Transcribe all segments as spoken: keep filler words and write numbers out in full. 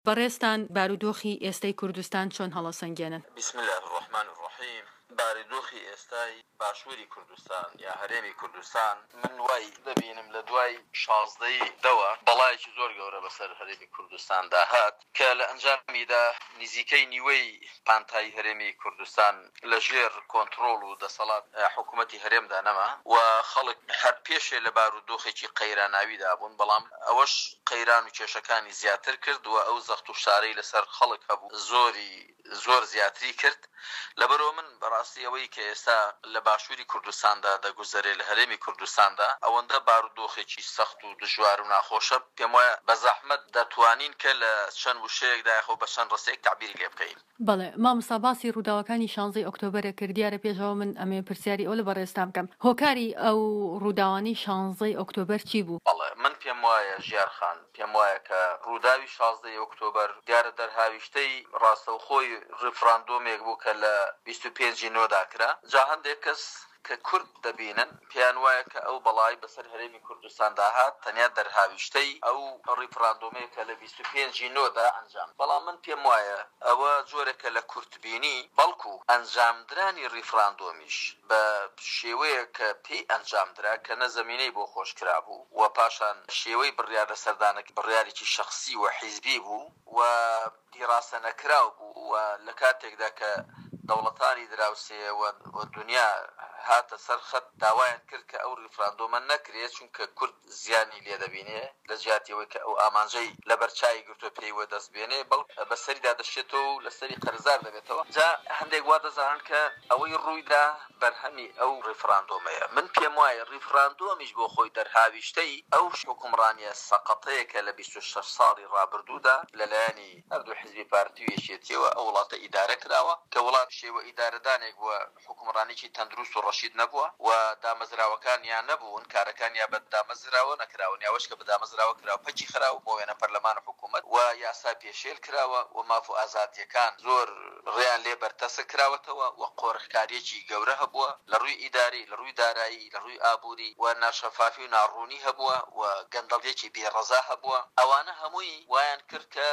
بەڕێستان بارودۆخی ئێستەی کوردستان چۆن هەڵەسەنگێنن؟ بسم الله الرحمن الرحیم. بارودۆخی ئێستای باشووری کوردستان یا هەرێمی کوردستان من وای دەبینم لە دوای شازدەی دەوە بەڵایەکی زۆر گەورە بەسەر هەرێمی کوردستاندا هات کە لە ئەنجامیدا نزیکەی نیوەی پانتای هەرێمی کوردستان لە ژێر کۆنتڕۆڵ و دەسەڵات حکوومەتی هەرێمدا نەما و خەڵک هەر پێشێ لە بارودۆخێکی قەیراناویدا بوون، بەڵام ئەوەش قەیران و کێشەکانی زیاتر کرد و ئەو زەخت و شارەی لەسەر خەڵک هەبوو زۆری زۆر زیاتری کرد. لەبەرەوە من بەڕاستی ئەوەی کە ئێستا لە باشووری کوردستاندا دەگوزارێت لە هەرێمی کوردستاندا ئەوەندە بارودۆخێکی سەخت و دژوار و ناخۆشە پێم وایە بە زەحمەت دەتوانین کە لە چەند وشەیەکدا یاخۆ بە چەند ڕستەیەک تعبیری لێ بکەین. بەڵێ مامۆستا باسی ڕووداوەکانی شانزەی ئۆکتۆبەرە کردیارە پێشەوە من ئەمێ پرسیاری ئەو لە بەڕێستان بکەم. هۆکاری ئەو ڕووداوانی شانزەی ئۆکتۆبەر چی بوو؟ بەڵێ من پێم وایە ژیارخان پێم وایە کە ڕووداوی شازدەی ئۆکتۆبەر دیارە دەرهاویشتەی ڕاستەوخۆی ڕفراندۆمێک بوو کە لە بیست و پێنجی نۆدا کرا. جا هەندێک کەس کە کورد دەبینن پێیان وایە کە ئەو بەڵای بەسەر هەرێمی کوردستاندا هات تەنیا دەرهاویشتەی ئەو ڕیفراندۆمەیە کە لە بیست و پێنجی نۆدا ئەنجام. بەڵام من پێم وایە ئەوە جۆرێکە لە کورتبینی بەڵکو ئەنجامدرانی ڕیفراندۆمیش بە شێوەیە کە پێی ئەنجامدرا کە نەزەمینەی بۆ خۆشکرا بوو و پاشان شێوەی بڕیار لە سەردانێک بڕیارێکی شەخسی و حیزبی بوو و دیڕاسە نەکراو بوو و لە کاتێکدا کە دەوڵەتانی دراوسێ و دنیا هاتە سەرخەت داوایان کرد کە ئەو ڕیفراندۆمە نەکرێت چونکە کورد زیانی لێ دەبینێ لە جیاتیەوەی کە ئەو ئامانجەی لە بەرچای گرتووە پێیوە دەست بێنێ بەڵ بەسەریدا دەشێتەوە و لەسەری قەرزار دەبێتەوە. جا هەندێک وا دەزانن کە ئەوەی ڕوویدا بەرهەمی ئەو ڕیفراندۆمەیە. من پێم وایە ڕیفراندۆمیش بۆ خۆی دەرهاویشتەی ئەو حکومڕانیە سەقەتەیە کە لە بیست و شەش ساڵی ڕابردوودا لەلایەنی هەردوو حیزبی پارتی و یەکێتیەوە ئەو وڵاتە ئیدارە کراوە کە وڵات شێوە ئیدارەدانێک بووە حکومڕانێکی تەندروست و ڕەشید نەبووە و دامەزراوەکان یان نەبوون کارەکان یا بە دامەزراوە نەکراون یاوەش کە بە دامەزراوە کراوە پەچی خراوە بۆ وێنە پەرلەمان حکوومەت و یاسا پێشێل کراوە و ماف و ئازادیەکان زۆر ڕێیان لێ بەرتەسە کراوەتەوە و قۆڕخکاریەکی گەورە هەبووە لە ڕووی ئیداری لە ڕووی دارایی لە ڕووی ئابووری و ناشەفافی و ناڕوونی هەبووە و گەندەڵێکی بێڕەزا هەبووە. ئەوانە هەمووی وایان کرد کە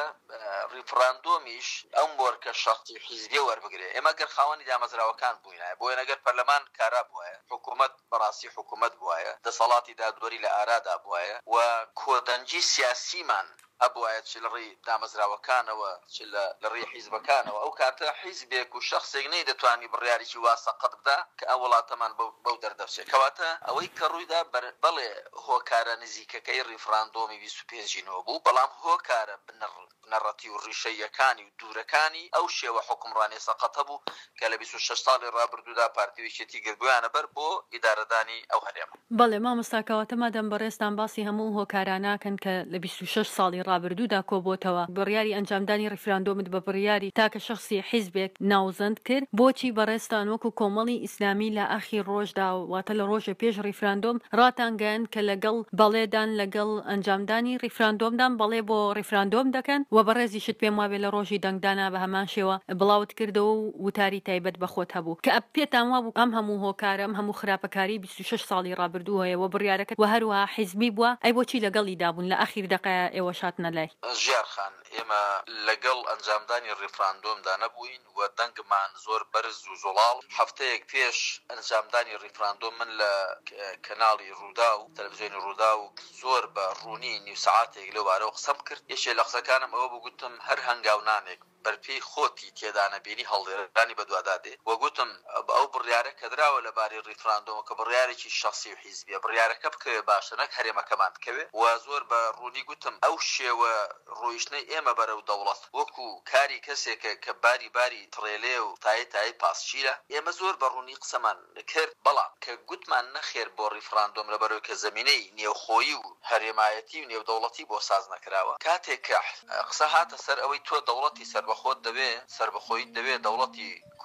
ریفراندۆمیش ئەم بۆرکە شەرتی حیزبیە وەربگرێ. ئێمە گەر خاوەنی دامەزراوەکان بووینایە بۆیە نەگەر پەرلەمان کارا بووایە حکوومەت بەڕاستی حکوومەت بووایە دەسەڵاتی دادوەری لە ئارادا بووایە و کۆدەنجی سیاسیمان ئەبوایە چ لە ڕێی دامەزراوەکانەوە چ لە ڕێی حیزبەکانەوە ئەو کاتە حیزبێک و شەخصێک نەی دەتوانی بڕیارێکی واسەقەت بدا کە ئەو وڵاتەمان بەو دەردەچێت. کەواتە ئەوەی کە ڕوویدا بەڵێ هۆکارە نزیکەکەی ڕیفراندۆمی بیست و پێنجی نۆ بوو، بەڵام هۆکارە بنەڕەتی و ڕیشەیەکانی و دوورەکانی ئەو شێوە حکومڕانی سەقەتە بوو کە لە بیست و شەش ساڵی ڕابردوودا پارتی یەکێتی گردویانە بەر بۆ ئیدارەدانی ئەو هەرێمە. بەڵێ مامۆستاکەواتە مادەم بەڕێستان باسی هەموو هۆکاراناکەن کە لە بیست و شەش ساڵی ڕابردوودا کۆبۆتەوە بڕیاری ئەنجامدانی ڕیفراندۆمت بە بڕیاری تاکە شخصی حیزبێک ناوزەند کرد. بۆچی بەڕێستان وەکو کۆمەڵی ئیسلامی لە ئاخیر ڕۆژدا واتە لە ڕۆژە پێش ڕیفراندۆم ڕاتانگەن کە لەگەڵ بەڵێدان لەگەڵ ئەنجامدانی ڕیفراندۆمدان بەڵێ بۆ ڕیفراندۆم دەکەن و بەڕێزی شت پێم وابێ لە ڕۆژی دەنگدانا بە هەمان شێوە بڵاوت کردەوە و وتاری تایبەت بەخۆت هەبوو کە پێتان وابوو ئەم هەموو هۆکارم هەموو خراپەکاری بیست و شەش ساڵی ڕابردوو هەیە و بڕیارەکەت و هەروەها حیزبی بووە ئەی بۆچی لەگەڵی دابوون لە ئاخیر دەقەیە ئێوە شاتنە لای؟ ژیارخان ئێمە لەگەڵ ئەنجامدانی ڕیفراندۆمدا نەبووین و دەنگمان زۆر بەرز و زۆڵاڵ. هەفتەیەک پێش ئەنجامدانی ڕیفراندۆم من لە کەناڵی ڕوودا و تەلەڤیزیۆنی ڕوودا و زۆر بە ڕوونی نیو سەعاتێک لەو بارەوە قسەم کرد. یەکێ لە قسەکانم ئەوە بوو گوتم هەر هەنگاونانێک بەرپێی خۆتی تێدانەبینی هەڵدێرانی بەدوادادێ و گوتم ئەو بڕیارە کە دراوە لەبارەی ڕیفراندۆم کە بڕیارێکی شەخسی و حیزبیە بڕیارەکە بکەوێ باشە نەک هەرێمەکەمان بکەوێ و زۆر بە ڕوونی گوتم ئەو شێوە ڕۆیشتنەی ئێمە بەرەو دەوڵەت وەکو کاری کەسێکە کە باری باری تڕێلێ و تای تای پاسچیرە ئێمە زۆر بە ڕوونی قسەمان کرد. بەڵام کە گوتمان نەخێر بۆ ڕیفراندۆم لەبەرەوەی کە زەمینەی نێوخۆیی و هەرێمایەتی و نێودەوڵەتی بۆ ساز نەکراوە کاتێک کە قسە هاتە سەر ئەوەی تۆ دەوڵەتی سەر بەخۆت دەوێ سەر بەخۆیت دەوێ دەوڵەتی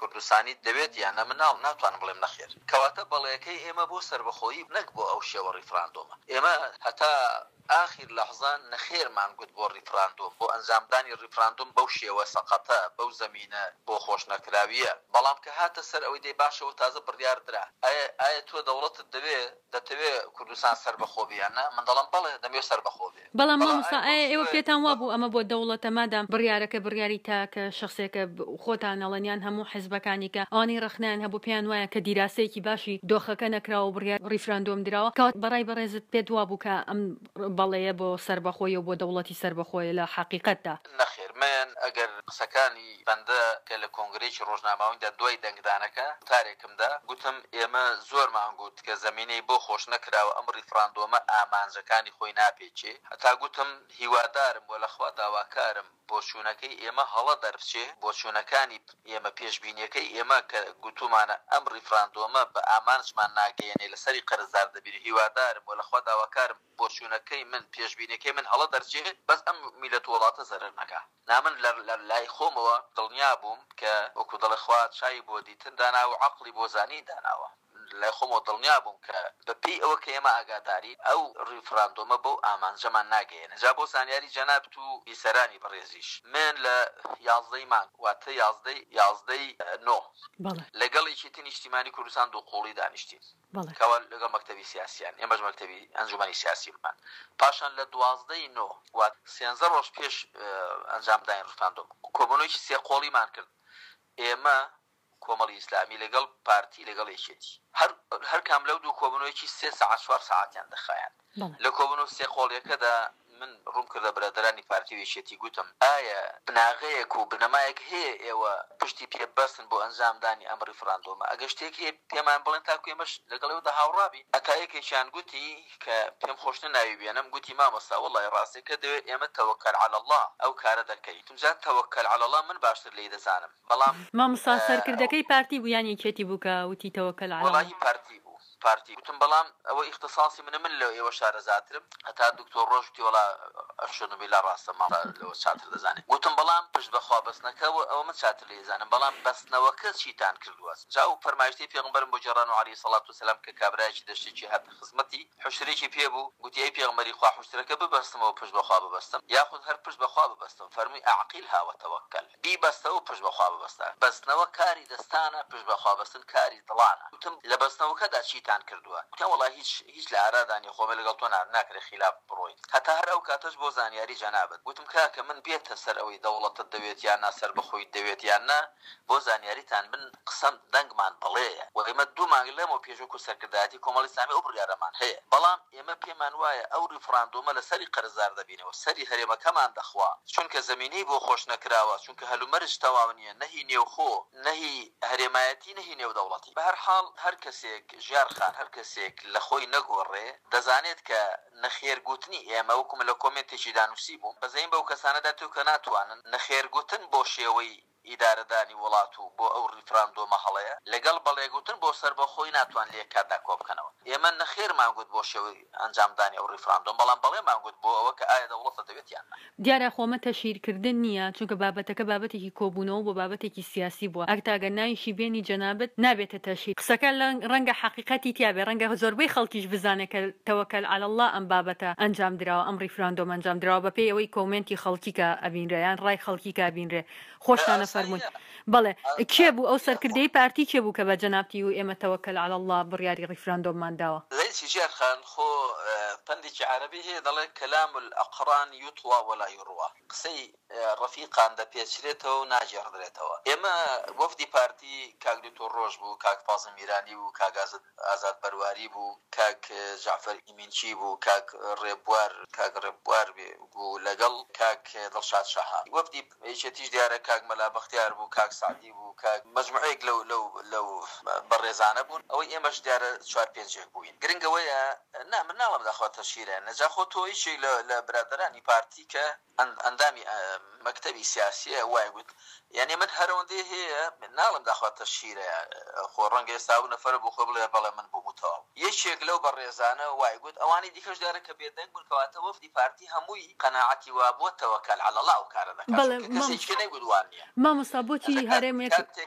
کوردستانی دەبێت یان نە مناڵ ناتوانم بڵێم نەخێر کەواتە بەڵێەکەی ئێمە بۆ سربەخۆیی نەک بۆ ئەو شێوە ڕیفراندۆمە ئێمە هەتا آخر لحظان نەخێرمان گوت بۆ ڕیفراندۆم بۆ ئەنجامدانی ڕیفراندۆم بەو شێوە سەقەتە بەو زەمینە بۆ خۆش نەکراویە بەڵام کە هاتە سەر ئەوەی دەی باشەوە تازە بڕیاردرا ئایا ئایا تۆ دەوڵەتت دەوێت دەتەوێت کوردستان سربەخۆ بیانە من دەڵم بەڵێ دەمێ سربەخۆ بێ بەڵام مامۆستا ئایا ئێوە پێتان وا بوو ئەمە بۆ دەوڵەتە مادام بڕیارەکە بڕیاری تاکە شخصێکە خۆتان نەڵەنیان هەموو حیزبەکانی کە ئەوانەی ڕخنیان هەبوو پێیان وایە کە دیراسەیەکی باشی دۆخەکە نەکراوە بڕیار ڕیفراندۆم درراوە کات بەڕای بەڕێزت پێت وا بوو کە ئەم بەڵەیە بۆ سربەخۆی و بۆ دەوڵەتی سربەخۆیە لە حقیقەتدا نەخێر من ئەگەر قسەکانی بەندە کە لە کۆنگرێکی ڕۆژنامەوەیدا دوای دەنگدانەکە تارێکمدا گوتم ئێمە زۆرمان گوت کە زەمینەی بۆ خۆش نەکراوە ئەم ڕیفراندۆمە ئامانجەکانی خۆی ناپێچێ هەتا گوتم هیوادارم بۆ لەخوا داواکارم بۆ چوونەکەی ئێمە هەڵە دەربچێ بۆ چوونەکانی ئێمە پێشبینیەکەی ئێمە کە گوتومانە ئەم ڕیفراندۆمە بە ئامانجمان ناگەیەنێ لەسەری قەرزدار دەبێت هیوادارم بۆ لەخوا داواکارم بۆ چوونەکەی من پێشبینیەکەی من هەڵە دەرچێ بەس ئەم میلەت وڵاتە زەرەر نەکا نامن لە لای خۆمەوە دڵنیا بووم کە وەکو دەڵێ خوا چای بۆ دیتن داناوە و عەقڵی بۆ زانی داناوە لای خۆمەوە دڵنیا بووم کە بەپێی ئەوە کە ئێمە ئاگاداری ئەو ڕیفراندۆمە بەو ئامانجەمان ناگەیەنە جا بۆ زانیاری جەنابەت و بیسەرانی بەڕێزیش من لە یازدەی مانگ واتە یازدەی یازدەی نۆ لەگەڵێکی تر نیشتیمانی کوردستان دووقۆڵی دانیشتین کەوە لەگەڵ مەکتەبی سیاسیان ئێمەش مەکتەبی ئەنجومەنی سیاسیمان پاشان لە دوازدەی نۆ وات سێنزە ڕۆژ پێش ئەنجامدانی ڕیفراندۆم کۆبوونەوەیکی سێ قۆڵیمان کرد ئێمە کۆمەڵی ئیسلامی لەگەڵ پارتی لەگەڵ یەکێتی هەر کام لەو دوو کۆبوونەوەیکی سێ سەعات چوار سەعاتیان دەخایەن لە کۆبوونەوە سێ قۆڵیەکەدا من ڕوون کردە برادرانی پارتی و یەکێتی گوتم ئایا بناغەیەک و بنەمایەک هەیە ئێوە پشتی پێبەستن بۆ ئەنجامدانی ئەم ڕیفراندۆمە ئەگەر شتێک هەیە پێمان بڵێن تاکو ئێمەش لەگەڵەوەدا هاوڕابی ئەتا یەکێکیان گوتی کە پێم خۆشتە ناوی بێنم گوتی مامۆستا وەڵای ڕاستێکە دەوێت ئێمە تەوەکەل عەلە الله ئەو کارە دەکەین تونجا تەوەکەل عەلە الله من باشتر لێی دەزانم بەڵام مامۆستا سەرکردەکەی پارتی بوو یان یەکێتی بوو کە وتی تەوەکەل عەلە الله وەڵاهی پارتی بوو پارتی گوتم بەڵام ئەوە اختصاصی منە من لە ئێوە شارەزاترم هەتا دکتۆر ڕۆژ وتی وەڵا ئەشۆنبی لا ڕاستە ماڵە لەوە چاتر دەزانێت گوتم بەڵام پشت بەخوا بەستنەکەەوە ئەوە من چاتر لێ دەزانم بەڵام بەستنەوەکە چیتان کردووە جا و فەرمایشتەی پێغەمبەرم بۆ جێڕان و عەلەیهی سەڵات وسەلام کە کابرایەکی دەشتێکی هاتە خزمەتی حوشرێکی پێبوو گوتی ئەی پێغەمبەری خوا حوشرەکە ببەستمەوە پشت بەخوا ببەستم یاخود هەر پشت بەخوا ببەستم فەرمووی ئەعقیلها وەتەوەکەل بیبەستەوە پشت بەخوا ببەستە بەستنەوە کاری دەستانە پشت بەخوا بەستن کاری دڵانە گوتم لە بەستنەوەکەدا چیتان کردووە والله هیچ هیچ لە ئارادانی خۆمە لەگەڵ تۆ ناکرێ خلاف بڕۆین هەتا هەر ئەو کاتەش بۆ زانیاری جەنابەت گوتم کاکە من بێتە سەر ئەوەی دەوڵەتت دەوێت یان نا سەر بەخۆی دەوێت یان نا بۆ زانیاریتان من قسەم دەنگمان بڵێیە و ئێمە دوو مانگ لەمەوە پێشوەکو سەرکردایەتی کۆمەڵی ئیسلامی ئەو بڕیارەمان هەیە بەڵام ئێمە پێمان وایە ئەو ڕیفراندۆمە لە سەری قەرزدار دەبینەوە سەری هەرێمەکەمان دەخوا چونکە زەمینەی بۆ خۆش نەکراوە چونکە هەلومەرج تەواو نییە نەهی نێوخۆ نەهی هەرێمایەتی نەهی نێو دەوڵەتی بە هەر حاڵ هەر کەسێک ژیارخان هەر کەسێک لە خۆی نەگۆڕێ دەزانێت کە نەخێرگوتنی ئێمە وەکوم لە کۆمنتێکی دانووسی بووم بەزەین بەو کەسانەدا تو کە ناتوانن نەخێرگوتن بۆ شێوەی ئیدارەدانی وڵات و بۆ ئەو ڕیفراندۆمە هەڵەیە لەگەڵ بەڵێگوتن بۆ سەربەخۆی ناتوان لێ کاتدا کۆ بکەنەوە ئێمە نەخێرمان گوت بۆ شێوەی ئەنجامدانی ئەو ڕیفراندۆم بەڵام بەڵێمان گوت بۆ ئەوە کە ئایا دەوڵەتە دەوێت یان دیارە خۆمە تەشیرکردن نییە چونکە بابەتەکە بابەتێکی کۆبوونەوە بۆ بابەتێکی سیاسی بووە ئەگەر ناویشی بێنی جەنابەت نابێتە تەشیر قسەکە ڕەنگە حقیقەتی تیابێ ڕەنگە زۆربەی خەڵکیش بزانێت کە تەوەکەل عەلە الله ئەم بابەتە ئەنجام درراوە ئەم ڕیفراندۆم ئەنجام درراوە بەپێی ئەوەی کۆمنتی خەڵکی کە ئەبینرێ یان ڕای خەڵکی کە ئەبینرێ خۆشتانە فەرمووی بەڵێ کێ بوو ئەو سەرکردەی پارتی کێ بوو کە بە جەنابتی و ئێمە تەوەکەل عەلە الله بڕیاری ڕیفراندۆممان داوە لەیسی ژێرخان خۆ پندێکی عەرەبی هەیە دەڵێ کەلام الئەقران یوطوى ولا یوڕوى قسەی ڕەفیقان دەپێچرێتەوە و ناجێڕدرێتەوە ئێمە وەفدی پارتی کاک دکتۆر ڕۆژ بوو کاک فازڵ میرانی بوو کاک ئازاد بەرواری بوو کاک جعفەر ئیمینچی بوو کاک ڕێبوار کاک ڕێبوار بوو لەگەڵ کاک دڵشاد شەها وەفدی یەکێتیش دیارە کاک مەلا بەختیار بوو کاک سعدی بوو کاک مەجموعەیەک لەو لەو لەو بەڕێزانە بوون ئەوەی ئێمەش دیارە چوار پێنجێک بووین گرنگەوەیە نا من ناڵم داخوا تەشیرە نەجا خۆ تۆ هیچێک لە برادرانی پارتی کە ئەندامی مەکتەبی سیاسیە وای گوت یعنی من هەرەوەندەی هەیە من ناڵم داخوا تەشیرە خۆ ڕەنگە ئێستا و نەفەرە بۆ خۆ بڵێ بەڵێ من بوومتەوە یەکێک لەو بەڕێزانە وای گوت ئەوانی دیکەش دیارە کە بێدەنگ بوون کەواتە وەفدی پارتی هەمووی قەناعەتی وا بووە تەوەکەل عەلە الله ئەو کارە دەکات کەسێکی نەیگوت وان نییە مامۆستا بۆچی هەرێمێک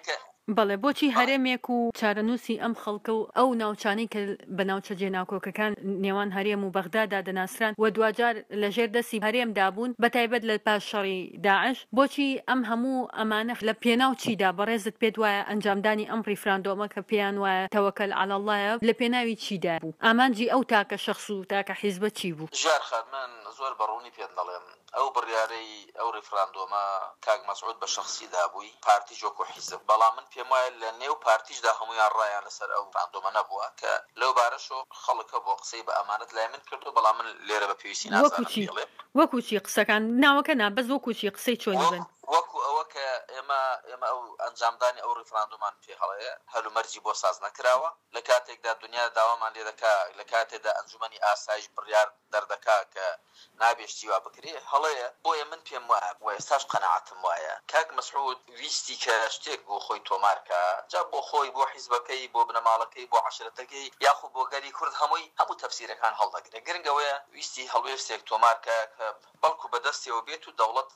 بەڵێ بۆچی هەرێمێک و چارەنووسی ئەم خەڵکە و ئەو ناوچانی کە بە ناوچە جێناکۆکەکان نێوان هەرێم و بەغدادا دەناسران و دوجار لەژێر دەستی هەرێمدا بوون بەتایبەت لە پاش شەڕی داعش بۆچی ئەم هەموو ئەمانە لە پێناو چیدا بەڕێزت پێت وایە ئەنجامدانی ئەم ڕیفراندۆمە کە پێیان وایە تەوەکەل عەلە اللهە لە پێناوی چیدا بوو ئامانجی ئەو تاکە شەخص و تاکە حیزبە چی بوو؟ ژار خان من زۆر بەڕوونی پێت دەڵێم ئەو بڕیارەی ئەو ڕیفراندۆمە کاک مەسعود بە شخصی دابووی پارتی جۆک و حیزب بەڵام من پێم وایە لە نێو پارتیشدا هەمویان ڕایان لەسەر ئەو ڕیفراندۆمە نەبووە کە لەو بارەشۆ خەڵکە بۆ قسەی بە ئەمانەت لای من کردو بەڵام من لێرە بە پێویستی نازانم وەکوچی قسەکان ناوەکە نا بەس وەکوچی قسەی چۆنی بن وەکو ئەوە کە ئێمە ئێمە ئەو ئەنجامدانی ئەو ڕیفراندۆمان پێ هەڵەیە هەلومەرجی بۆ ساز نەکراوە لە کاتێکدا دنیا داوامان لێ دەکا لە کاتێکدا ئەنجومەنی ئاسایش بڕیار دەردەکا کە نابێشتی وا بکرێ هەڵەیە بۆیە من پێم وایە و ئێستاش قەنەعەتم وایە کاک مەسعود ویستی کە شتێک بۆ خۆی تۆمارکە جا بۆ خۆی بۆ حیزبەکەی بۆ بنەماڵەکەی بۆ عەشرەتەکەی یاخود بۆ گەری کورد هەمووی هەموو تەفسیرەکان هەڵدەگرێت گرنگەوەیە ویستی هەڵوێستێک تۆمارکە کە بەڵکو بەدەستیەوە بێت و دەوڵەت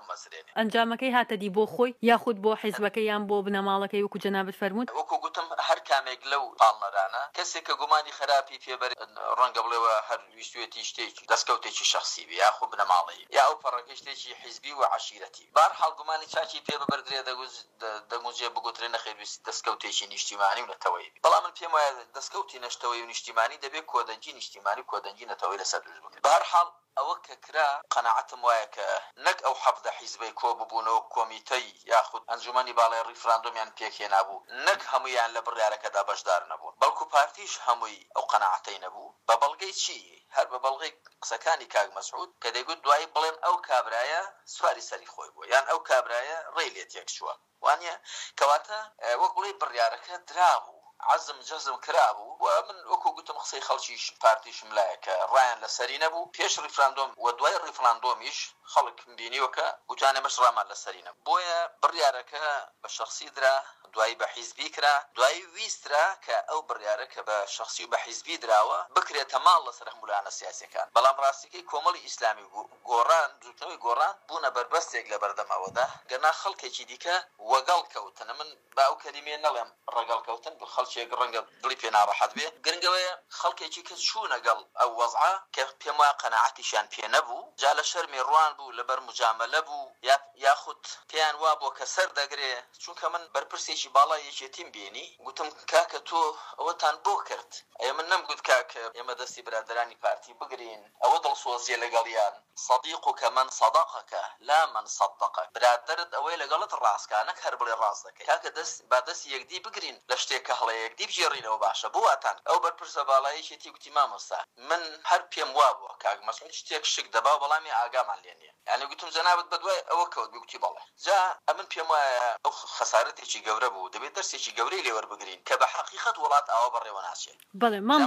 ئەنجامەکەی هاتەدی بۆ خۆی یاخود بۆ حیزبەکەی یان بۆ بنەماڵەکەی وەکو جەنابەت فەرموود وەکو گوتم هەر کامێک لەو پاڵنەرانە کەسێک کە گومانی خراپی پێبەر ڕەنگە بڵێوە هەر ویستوێتی شتێکی دەستکەوتێکی شخصی بی یاخود بنەماڵەیی یا ئەو پەڕەکەی شتێکی حیزبی و عەشیرەتی بەهەرحاڵ گومانی چاکی پێ ببەردرێ دەگوزێ بگوترێ نەخێویستی دەستکەوتێکی نیشتیمانی و نەتەوەیی بەڵام من پێم وایە دەستکەوتی نەشتەوەی و نیشتیمانی دەبێت کۆدەنجی نیشتیمانی کۆدەنجی نەتەوەی لەسەر دروست بکرێت بەهەرحاڵ ئەوە کە کرا قەنەعەتم وایە کە نەک ئەو حەفدە حیزبەی کۆ ببوونەوە کۆمیتەی یاخود ئەنجومەنی باڵای ڕیفراندۆمیان پێکهێنا بوو نەک هەمویان لە بڕیارەکەدا بەشدار نەبوون بەڵکو پارتیش هەمووی ئەو قەنەعەتەی نەبوو بە بەڵگەی چی هەر بە بەڵگەی قسەکانی کاک مەسعود کە دەیگوت دوایی بڵێن ئەو کابرایە سواری سەری خۆی بووە یان ئەو کابرایە ڕێی لێ تێک چووە وانە کەواتە وەک بڵێ بڕیارەکە درابوو عزم جزم کرابوو و من وەکو گوتم قسەی خەڵکیش پارتیشم لایە کە ڕایان لەسەری نەبوو پێش ڕیفراندۆم و دوای ڕیفراندۆمیش خەڵک بینیوە کە گوتانێ مەش ڕامان لەسەری نەبوو بۆیە بڕیارەکە بە شخصی درا دوایی بە حیزبی کرا دوایی ویسترا کە ئەو بڕیارە کە بە شخصی و بە حیزبی دراوە بکرێتە ماڵ لەسەر هەمولانە سیاسیەکان بەڵام ڕاستیکەی کۆمەڵی ئیسلامی گۆڕان جوتنەوەی گۆڕان بوونە بەربەستێک لە بەردەمەوەدا گەنا خەڵکێکی دیکە وەگەڵ کەوتنە من با ئەو کەلیمێ نەڵێم ڕەگەڵ کەوتن خەڵکێک ڕەنگە دڵی پێ ناڕەحەت بێ گرنگەوەیە خەڵکێکی کەس چوونە گەڵ ئەو وەزعە کە پێم وایە قەنەعەتیشیان پێ نەبوو جا لە شەرمی ڕوان بوو لەبەر مجامەلە بوو یاخود پێیان وا بۆ کە سەر دەگرێ چونکە من بەرپرسێکی باڵای یەکێتیم بینی گوتم کاکە تۆ ئەوەتان بۆ کرد ئەوە من نەمگوت کاکە ئێمە دەستی برادرانی پارتی بگرین ئەوە دڵسۆزیە لەگەڵیان صديقك من صدقك لا من صدقك برادرت ئەوەی لەگەڵت ڕاستکانەک هەر بڵێ ڕاست دەکەی کاکە دەست با دەست یەکدی بگرین لە شتێکە هەڵە یەکدی بژێڕینەوە باشە بواتان ئەو بەرپرسە باڵایەکێتی گوتی مامۆستا من هەر پێم وا بووە کاک مەسعود شتێک شک دەبا بەڵامی ئاگامان لێ نییە یعنی گوتم جەنابەت بەدوای ئەوە کەوت گوتی بەڵێ جا ئەمن پێم وایە ئەو خەسارەتێکی گەورە بوو دەبێت دەرسێکی گەورەی لێ وەربگرین کە بە حەقیقەت وڵات ئاوا بەڕێوە ناچێت بەڵێ مام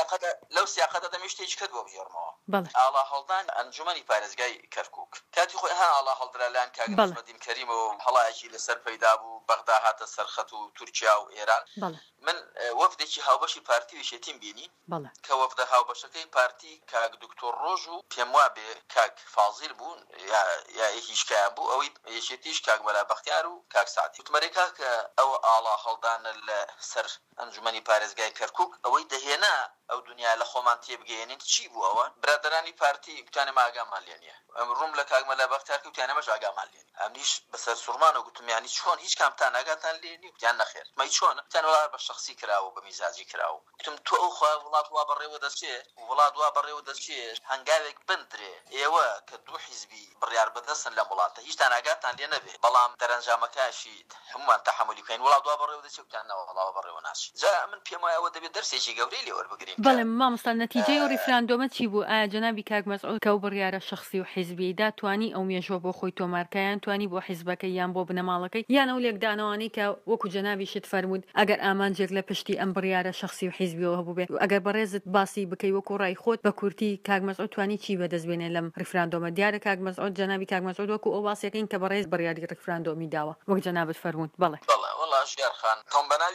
لەو سیاقەتە دەمێ شتێکی کەت بۆ بژێڕمەوە بەڵێ ئاڵا هەڵدان ئەنجومەنی پارێزگای کەرکووک کاتی خۆی هەن ئاڵا هەڵدرالان کاک محەممەدیم کەریمەوە هەڵایەکی لەسەر پەیدا بوو بەغدا هاتە سەرخەت و تورکیا و ئێران من وەفدێکی هاوبەشی پارتی وشێتیم بینی کە وەفدە هاوبەشەکەی پارتی کاک دکتۆر ڕۆژ و پێم وا بێ کاک فازیل بوون یا هیچکیان بوو ئەوەی یەشێتیش کاک بەلا بەختیار و کاک سعدی وتمەرێکا کە ئەو ئاڵا هەڵدانە لە سەر ئەنجومەنی پارێزگای کەرکووک ئەوەی دەهێنا ئەو دنیا لە خۆمان تێبگەێنین چی بوو ئەوە برادرانی پارتی گوتانێ ئاگامان لێ نییە ئەم ڕووم لە کاک مەلا بەختیار کەوتیانەمەش ئاگامان لێ نییە ئەمنیش بەسەر سوورمان و گوتم یانی چۆن هیچ کامتان ئاگاتان لێ نیە گوتیان نەخێر مەی چۆنە گوتیان وڵا بە شخصی کراوە بە میزاجی کراوە گوتم تۆ ئەو خوا وڵات وا بەڕێوە دەچێت وڵات وا بەڕێوە دەچێت هەنگاوێک بندرێ ئێوە کە دوو حیزبی بڕیار بەدەستن لە وڵاتە هیچتان ئاگاتان لێ نەبێ بەڵام دەرەنجامەکەشی هەمومان تەحملی بکەین وڵات وا بەڕێوە دەچێت گوتیان نەوە وڵاوە بەڕێوە ناچێت جا من پێم وایە ئەوە دەبێت دەرسێکی گەورەی لێ وەربگرین بەڵێ مامۆستا نەتیجەی ئەو ریفراندۆمە چی بوو ئایا جەنابی کاک مەسعود کە ئەو بڕیارە شخصی و حیزبی داتوانی ئەو مێژوە بۆ خۆی تۆمارکەیان توانی بۆ حیزبەکەی یان بۆ بنەماڵەکەی یان ئەو لێکدانەوانی کە وەکو جەنابی شت فەرموود ئەگەر ئامانجێک لە پشتی ئەم بڕیارە شخصی و حیزبیەوە هەبوو بێت ئەگەر بەڕێزت باسی بکەی وەکو ڕای خۆت بە کورتی کاک مەسعود توانی چی بەدەستبێنێ لەم ریفراندۆمە دیارە کاک مەسعود جەنابی کاک مەسعود وەکو ئەو باسیەکەین کە بەڕێز بڕیاری ریفراندۆمی داوە وەک جەنابەت فەرموود بەڵێ بەڵێ وەڵا ژیار خان تۆم بەناوی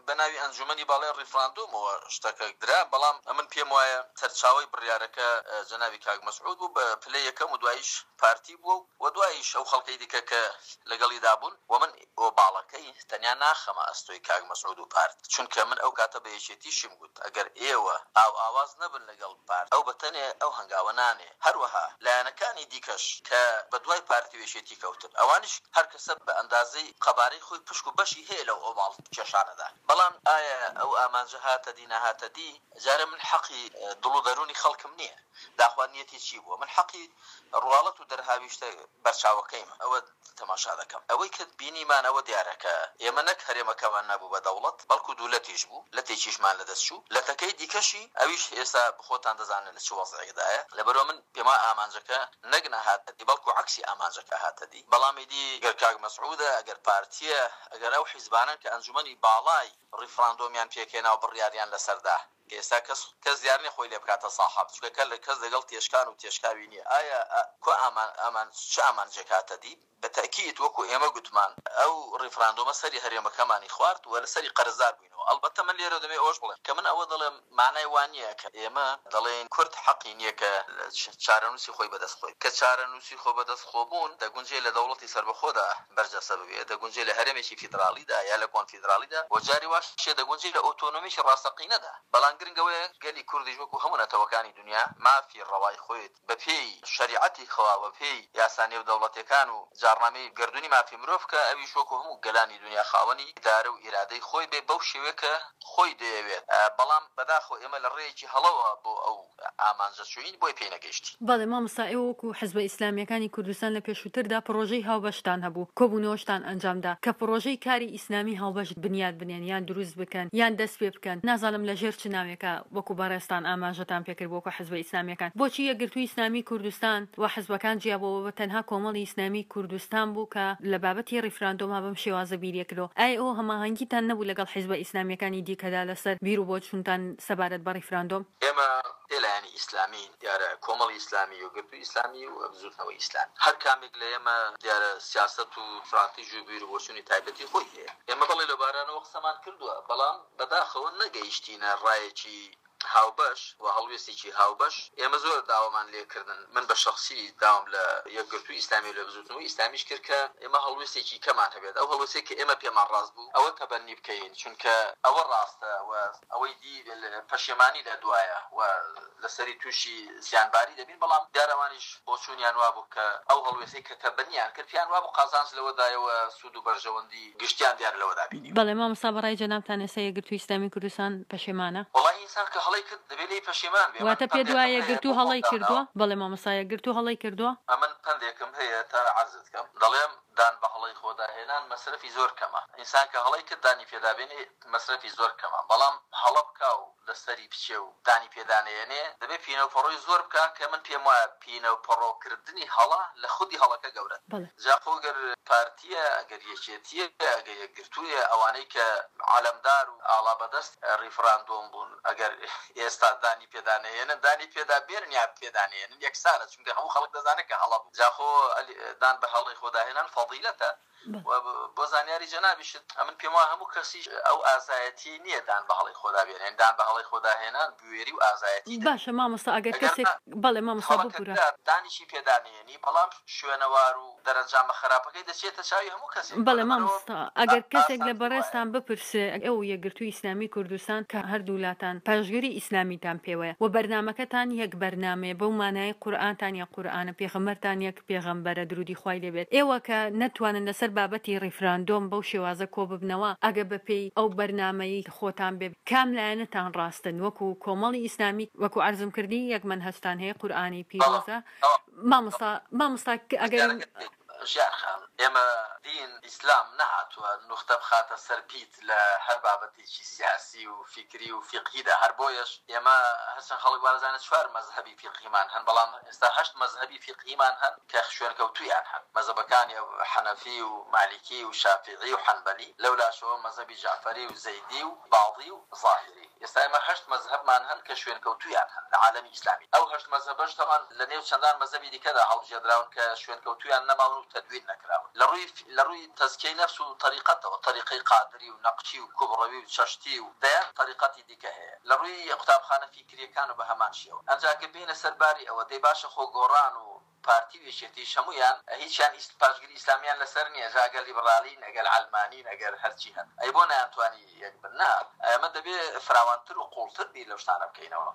بەناوی ئەنجومەنی باڵای ڕیفراندۆمەوە شتەکە درا بەڵام ئەمن پێم وایە سەرچاوی بڕیارەکە جەنابی کاک مەسعود بوو بە پلەی یەکەم و دوایش پارتی بوو و دوایش ئەو خەڵکەی دیکە کە لەگەڵی دابوون و من ئەو باڵەکەی تەنیا ناخەمە ئەستۆی کاک مەسعود و پارت چونکە من ئەو کاتە بە یەکێتیشم گوت ئەگەر ئێوە ئاو ئاواز نەبن لەگەڵ پارت ئەو بەتەنێ ئەو هەنگاوە نانێ هەروەها لایەنەکانی دیکەش کە بە دوای پارتی وێشێتی کەوتن ئەوانش هەر کەسە بە ئەندازەی قەبارەی خۆی پشک و بەشی هەیە لەو ئەو باڵ کێشانەدا بەڵام ئایا ئەو ئامانجە هاتە دی نەهاتە دی جارە من حەقی دڵ و دەرونی خەڵکم نییە داخوانیەتی چی بووە من حەقی ڕواڵەت و دەرهاویشتە بەرچاوەکەیمە ئەوە تەماشا دەکەم ئەوەی کە بینیمان ئەوە دیارەکە ئێمە نەک هەرێمەکەمان نەبوو بە دەوڵەت بەڵکو دوولەتیش بوو لە تێکیشمان لەدەست چوو لە تەکەی دیکەشی ئەویش ئێستا بخۆتان دەزانن لە چ وەزعێکدایە لەبەرەوە من پێما ئامانجەکە نەک نەهاتە دی بەڵکو عەکسی ئامانجەکە هاتە دی بەڵامی دی گەر کاک مەسعودە ئەگەر پارتیە ئەگەر ئەو حیزبانن کە ئەنجومەنی باڵای ڕیفراندۆمیان پێکێنا و بڕیاریان لەسەردا ئێستا کەس کەس دیارنی خۆی لێ بکاتە ساحەب چونکە لە کەس لەگەڵ تێشکان و تێشکاوی نییە ئایا کۆ ئامان ئامان چ ئامانجێکاتە دی بەتەکیت وەکو ئێمە گوتمان ئەو ڕیفراندۆمە سەری هەرێمەکەمانی خوارد و لە سەری قەرزدار بووینەوە ئەلبەتە من لێرە دەمێ ئەوش بڵێم کە من ئەوە دەڵێم مانای وانە کە ئێمە دەڵێن کورد حەقی نییە کە چارەنووسی خۆی بەدەست خۆی کە چارەنووسی خۆ بەدەست خۆ بوون دەگونجێ لە دەوڵەتی سەربەخۆدا بەرجەسە ببێ دەگونجێ لە هەرێمێکی فیدرالیدا یا لە کۆنفیدرالیدا و جاری واش شێ دەگونجێ لە ئۆتۆنۆمیشی ڕاستەقینەدا بەڵام گرنگەوەیە گەلی کوردیش وەکو هەموو نەتەوەکانی دنیا مافی ڕەوای خۆیت بە پێی شەریعەتی خوا بە پێی یاسانی و دەوڵەتەکان و جارنامەی گردونی مافی مرۆڤ کە ئەویش وەکو هەموو گەلانی دنیا خاوەنی دارە و ئیرادەی خۆی بێ بەو شێوەیە کە خۆی دەیەوێت بەڵام بەداخۆ ئێمە لە ڕێیەکی هەڵەوە بۆ ئەو ئامانجەچوین بۆی پێی نەگەیشتی بەڵێ مامۆستا ئێوە وەکو حیزبە ئیسلامیەکانی کوردستان لە پێشووتردا پرۆژەی هاوبەشتان هەبوو کۆبوونەوەشتان ئەنجامدا کە پرۆژەی کاری ئیسلامی هاوبەشت بنیاد بنێن یان دروست بکەن یان دەست پێ بکەن نازانم لە ژێر چ ناوێکە وەکو بەڕێستان ئاماژەتان پێکرد بۆکە حیزبە ئیسلامیەکان بۆچی یەکگرتووی ئیسلامی کوردستان و حیزبەکان جیابەوە بە تەنها کۆمەڵی ئیسلامی کوردستان بوو کە لە بابەتی ڕیفراندۆما بەم شێوازە بیرێکرەوە ئایا ئەوە هەماهەنگیتان نەبوو لەگەڵ حیزبە ئیسلامیەکانی دیکەدا لەسەر بیر و بۆ چونتان سەبارەت بە ڕیفراندۆم ئێمە لایەنی ئیسلامی دیارە کۆمەڵی ئیسلامی و گرتووی ئیسلامی و ئەبزوتنەوەی ئیسلامی هەر کامێک لە ئێمە دیارە سیاسەت و استراتیژی و بیر و بۆچوونی تایبەتی خۆی هەیە ئێمە بەڵێ لەبارانەوە قسەمان کردووە بەڵام بەداخەوە نەگەیشتینە ڕایەکی هاوبەش و هەڵوێستێکی هاوبەش ئێمە زۆر داوامان لێکردن من بە شخصی داوام لە یەکگرتووی ئیسلامی و لە بزوتنەوەی ئیسلامیش کرد کە ئێمە هەڵوێستێکی کەمان هەبێت ئەو هەڵوێستێک کە ئێمە پێمان ڕاست بوو ئەوە تەبەنی بکەین چونکە ئەوە ڕاستە و ئەوەی دی پەشێمانی لە دوایە و لەسەری تووشی زیانباری دەبین بەڵام دیارەوانیش بۆچوونیان وا بوو کە ئەو هەڵوێستەی کە تەبەنیان کرد پیان وا بوو قازانج لەوەدایەوە سوود و بەرژەوەندی گشتیان دیار لەوەدا بینی بەڵێ مامۆستا بەڕای جەنابتان ئێستا یەکگرتووی ئیسلامی کوردستان پەشێمانە وەڵای ئینسان کە هەڵی کرد دەبێت لێی پەشێمان بێ واتە پێ دوای یەکگرتوو هەڵی کردووە بەڵێ مامۆستا یەکگرتوو هەڵی کردووە ئەمن پندێکم هەیە تا عەرزت کەم دەڵێم دان بە هەڵی خۆداهێنان مەسرەفی زۆر کەمە ئینسان کە هەڵی کرد دانی پێدابێنێ مەسرەفی زۆر کەمە بەڵام هەڵە بکا و لەسەری بچێ و دانی پێدانێنێ دەبێت پینەوپەڕۆی زۆر بکە کە من پێم وایە پینەوپەڕۆکردنی هەڵە لە خودی هەڵەکە گەورە جاخۆگەر پارتیە ئەگەر یەکێتیە ئەگەر یەکگرتوویە ئەوانەی کە عەلەمدار و ئاڵا بەدەست ریفراندۆم بوون ئەگەر ئێستا دانی پێدانێنن دانی پێدا بێنن یا پێدانێنن یەکسانە چونکە هەموو خەڵک دەزانێت کە هەڵە بوو جاخۆ دان بە هەڵی خۆداهێنان فەضیلەتە بۆ زانیاری جەنابیشت ئەمن پێم وایە هەموو کەسی ئەو ئازایەتی نییە دان بە هەڵی خۆدابێنن دان بە هەڵی خۆداهێنان بوێری و ئازایەتی باشە مامۆستا ئەگەر کەسێک بەڵێ مامۆستا بپورە دانیشی پێدانێنی بەڵام شوێنەوار و دەرەنجامە خراپەکەی دەچێتە چاوی هەموو کەسێک بەڵێ مامۆستا ئەگەر کەسێک لە بەڕێستان بپرسێ ئەو یەکگرتووی ئیسلامی کوردستان کە هەردوو وڵاتان پاشگیری ئیسلامیتان پێوەیە و بەرنامەکەتان یەک بەرنامەیە بەو مانای قورئانتان یەک قورئانە پێغەمبەرتان یەک پێغەمبەرە درودی خوای لێبێت ئێوە کە نەتوانن لەسەر بابەتی ڕیفراندۆم بەو شێوازە کۆ ببنەوە ئەگە بەپێی ئەو بەرنامەی خۆتان بێ کام لایەنتان ڕاستن وەکو کۆمەڵی ئیسلامی وەکو عەرزم کردی یەک منهەجتان هەیە قورئانی پیرۆزە مامۆستا مامۆستا ئەگەر ژیانخان ئێمە دین ئیسلام نەهاتووە نوختە بخاتە سەرپیت لە هەر بابەتێکی سیاسی و فیکری و فیقهیدا هەر بۆیەش ئێمە هەرچەند خەڵک وارەزانە چوار مەزهەبی فیقهیمان هەن بەڵام ئێستا هەشت مەزهەبی فیقهیمان هەن کە شوێنکەوتویان هەن مەزهبەکانی حەنەفی و مالیکی و شافعی و حەنبەلی لەولاشەوە مەزهەبی جعفەری و زەیدی و باڵی و ظاهری ئێستا ئێمە هەشت مەزهەبمان هەن کە شوێنکەوتویان هەن لە عالەمی ئیسلامی ئەو هەشت مەزهەبەش تەمان لە نێو چەندان مەزهەبی دیکەدا هەڵبژێردراون کە شوێنکەوتویان نەماون و تەدوین نەکراون لە ڕووی لە ڕووی تەزکیەی نەفس و طریقەتەوە طریقەی قادری و نەقشی و کوبڕەوی و چەشتی و دەیان طریقەتی دیکە هەیە لە ڕووی قوتابخانە فیکریەکان و بە هەمان شێوە ئەنجاکە بینە سەرباری ئەوە دەی باشە خۆ گۆڕان و پارتی وێشێتی هەموویان هیچیان پاشگیری ئیسلامیان لەسەر نییە ئەگەر لیبرالی نەگەر علمانی نەگەر هەرچی هەن ئەی بۆ نەیانتوانی یەک بن نا ئەمە دەبێ فراوانتر و قوڵتر بی لەو شتانە بکەینەوە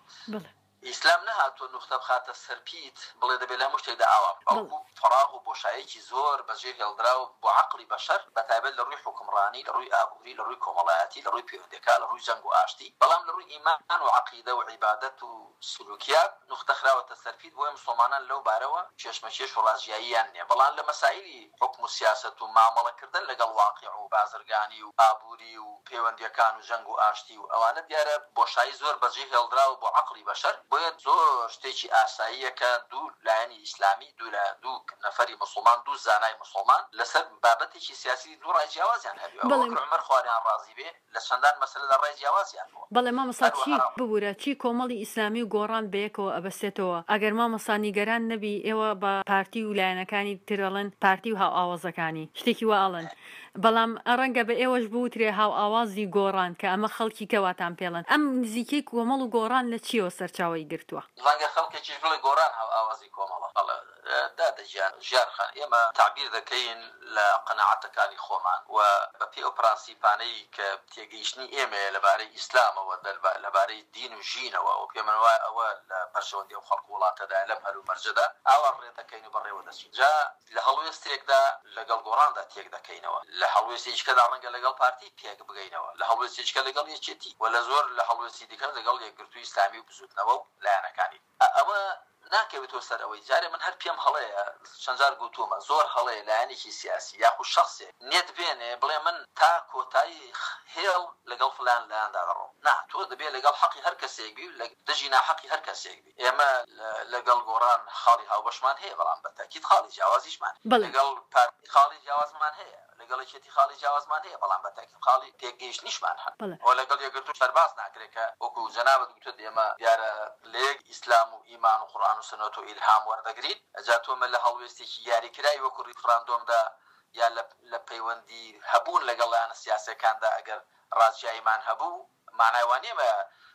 ئیسلام نەهاتوە نوختە بخاتە سەرپیت بڵێ دەبێت لە هەموو شتێکدا ئاوا بەڵکو فراغ و بۆشایەکی زۆر بەجێ هێڵدرا و بۆ عەقڵی بەشەر بەتایبەت لە ڕووی حوکمڕانی لە ڕووی ئابووری لە ڕووی کۆمەڵایەتی لە ڕووی پەیوەندیەکە لە ڕووی جەنگ و ئاشتی بەڵام لە ڕووی ئیمان و عەقیدە و عیبادەت و سلوکیات نوختە خراوەتە سەرپیت بۆیە مسلمانان لەو بارەوە چێشمەچێش و ڕازیاییان نییە بەڵام لە مەسائیلی حکم و سیاسەت و مامەڵەکردن لەگەڵ واقیع و بازرگانی و ئابووری و پەیوەندیەکان و جەنگ و ئاشتی و ئەوانە دیارە بۆشایی زۆر بەجێ هێڵدرا و بۆ عەقڵی بەشەر بۆیە زۆر شتێکی ئاساییەکە دوو لایەنی ئیسلامی دوو لە دوو نەفەری مسلمان دوو زانای مسلمان لەسەر بابەتێکی سیاسی دوو ڕای جیاوازیان هەبێ عومەر خواریان ڕازی بێ لە چەندان مەسەلەدا ڕای جیاوازیان بووە بەڵێ مامۆستا چی ببوورە چی کۆمەڵی ئیسلامی و گۆڕان بەیەکەوە ئەبەستێتەوە ئەگەر مامۆستا نیگەران نەبی ئێوە بە پارتی و لایەنەکانی ترەڵەن پارتی و هاو ئاوازەکانی شتێکی وا ئەڵەن بەڵام ڕەنگە بە ئێوەش بوترێ هاو ئاوازی گۆڕان کە ئەمە خەڵکی کەواتان پێڵن ئەم نزیکەی کۆمەڵ و گۆڕان لە چیەوە سەرچاوی گرتووە ڕەنگە خەڵکێکیش بڵێ گۆڕان هاو ئاوازی کۆمەڵە دادەجیان ژیارخان ئێمە تعبیر دەکەین لە قەناعەتەکانی خۆمان و بە پێ ئەو پرانسیپانەی کە تێگەیشتنی ئێمە لەبارەی ئیسلامەوە لەبارەی دین و ژینەوە و پێمە وایە ئەوە لە پەرژەوەندی ئەو خەڵک وڵاتەدا لەم هەرو مەرجەدا ئاوا ڕێ دەکەین و بەڕێوە دەچین جا لە هەڵوێستێکدا لەگەڵ گۆڕاندا تێک دەکەینەوە لە هەڵوێستێکدا ڕەنگە لەگەڵ پارتی تێک بگەینەوە لە هەڵوێستێکە لەگەڵ یەکێتی و لە زۆر لە هەڵوێستی دیکە لەگەڵ یەکگرتووی ئیسلامی و بزوتنەوە و لایەنەکانی ئەوە ناکەوێتەوە سەر ئەوەی جارێ من هەر پێم هەڵەیە چەندجار گوتومە زۆر هەڵەیە لایەنێکی سیاسی یاخود شخصێک نێت بێنێ بڵێ من تا کۆتایی هێڵ لەگەڵ فلان لایەندا دەڕۆم نا تۆ دەبێت لەگەڵ حەقی هەر کەسێک بی لە دژی ناحەقی هەر کەسێک بی ئێمە لەگەڵ گۆڕان خاڵی هاوبەشمان هەیە بەڵام بەتاکید خاڵی جیاوازیشمان لەگەڵ پارتی خاڵی جیاوازمان هەیە لەگەڵ یەکێتی خاڵی جیاوازمان هەیە بەڵام بەتاکید خاڵی تێگەیشتنیشمان هەن ئەو لەگەڵ یەکگرتوو سەرباز ناکرێت کە وەکو جەنابەت گوتت ئێمە دیارە لێک ئیسلام و ئیمان و قورئان و سنەت و ئیلهام وەردەگرین ئەجا تۆمە لە هەڵوێستێکی یاریکرای وەکو ریفراندۆمدا یا لە پەیوەندی هەبوون لەگەڵ لایەنە سیاسەکاندا ئەگەر ڕازیاییمان هەبوو معنای وانە ئێمە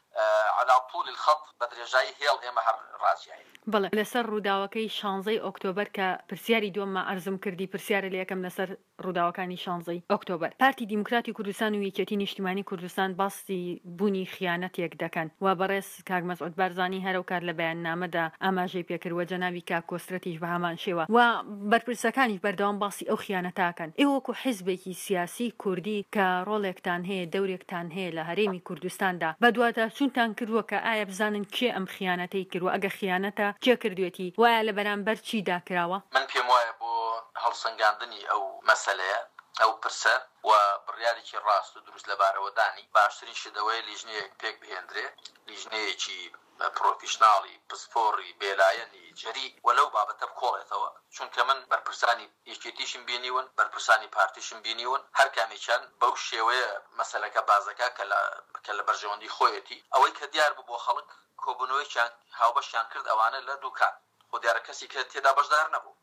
على طول الخط بدرجاي هيل ئێمە هەر ڕازیایی بەڵێ لەسەر ڕووداوەکەی شانزەی ئۆکتۆبەر کە پرسیاری دووەممە ئەرزم کردی پرسیارە لە یەکەم لەسەر ڕووداوەکانی شانزەی ئۆکتۆبەر پارتی دیموکراتی کوردستان و یەکێتی نیشتیمانی کوردستان باسی بوونی خیانەتێک دەکەن و بەڕێز کاک مەسعود بارزانی هەرو کار لە بەیاننامەدا ئاماژەی پێکردوە جەنابی کاک کۆسترەتیش بە هەمان شێوە و بەرپرسەکانیش بەردەوام باسی ئەو خیانەتاکەن ئێوە وەکو حیزبێکی سیاسی کوردی کە ڕۆڵێکتان هەیە دەورێکتان هەیە لە هەرێمی کوردستاندا بەدواتە چونتان کردووە کە ئایا بزانن کێ ئەم خیانەتەی کردووە ئەگە خیانەتە کێ کردوێتی وایە لە بەرامبەر چیدا کراوە من پێم وایە بۆ هەڵسەنگاندنی ئەو مەسەلەیە ئەو پرسە و بڕیارێکی ڕاست و دروست لەبارەوە دانی باشترین شدەوەی لیژنەیەک پێک بهێنرێ لیژنەیەکی پرۆفیشناڵی پسپۆڕی بێلایەنی جەری وەلەو بابەتە بکۆڵێتەوە چونکە من بەرپرسانی یەکێتیشم بینیون بەرپرسانی پارتیشم بینیون هەر کامێکیان بەو شێوەیە مەسەلەکە بازەکە کە لە بەرژەوەندی خۆیەتی ئەوەی کە دیار بوو بۆ خەڵک کۆبوونەوەیان هاوبەشیان کرد ئەوانە لە دووکان خۆ دیارە کەسی کە تێدا بەشدار نەبوو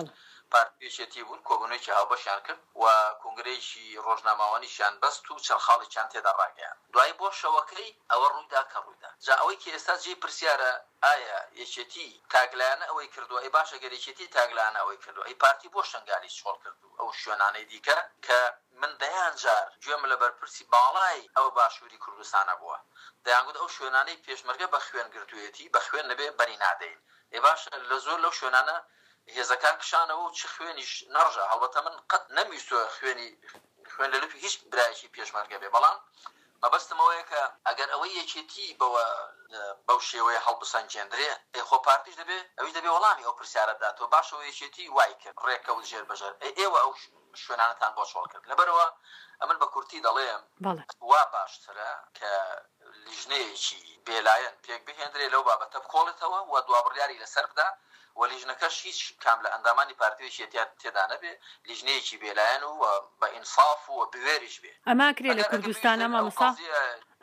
پارتیشێتی بوون کۆبوونەوەیکی هاوبەشیان کرد و کۆنگرەیەکی ڕۆژنامەوانیشیان بەست و چەند خاڵێکیان تێدا ڕاگەیان دوای بۆ شەوەکەی ئەوە ڕوویدا کە ڕوویدا جا ئەوەی کە ئێستا جێی پرسیارە ئایا یەکێتی تاگلایانە ئەوەی کردووە ئەی باشە گەر یەکێتی تاگلایانە ئەوەی کردووە ئەی پارتی بۆ شنگانی چۆڵ کردو ئەو شوێنانەی دیکە کە من دەیان جار گوێم لە بەرپرسی باڵای ئەو باشووری کوردستانە بووە دەیانگوت ئەو شوێنانەی پێشمەرگە بە خوێن گرتوویەتی بە خوێن نەبێ بەری نادەین ئێ باشە لە زۆر لەو شوێنانە هێزەکان کشانەوە و چ خوێنیش نەڕژە هەڵبەتە من قەت نەمیستوە خوێنی خوێن لە لەپی هیچ برایەکی پێشمەرگە بێ بەڵام مەبەستمەوەیە کە ئەگەر ئەوەی یەکێتی بەوە بەو شێوەیە هەڵبسەنجێندرێ ئێخۆ پارتیش دەبێ ئەوی دەبێ وەڵامی ئەو پرسیارەداتەوە باشەوە یەکێتی وای کرد ڕێکەوت ژێر بەژەر ئێوە ئەو شوێنانەتان بۆ چۆڵ کرد لەبەرەوە ئەمن بە کورتی دەڵێم وا باشترە کە لیژنەیەکی بێلایەن پێک بهێنرێ لەو بابەتە بکۆڵێتەوە و دوابڕیاری لەسەر بدا و لیژنەکەش هیچ کام لە ئەندامانی پارتیویشێتیان تێدا نەبێ لیژنەیەکی بێلایەن و بە ئینساف و بوێریش بێ ئەما کرێ لە کوردستانە مامۆستا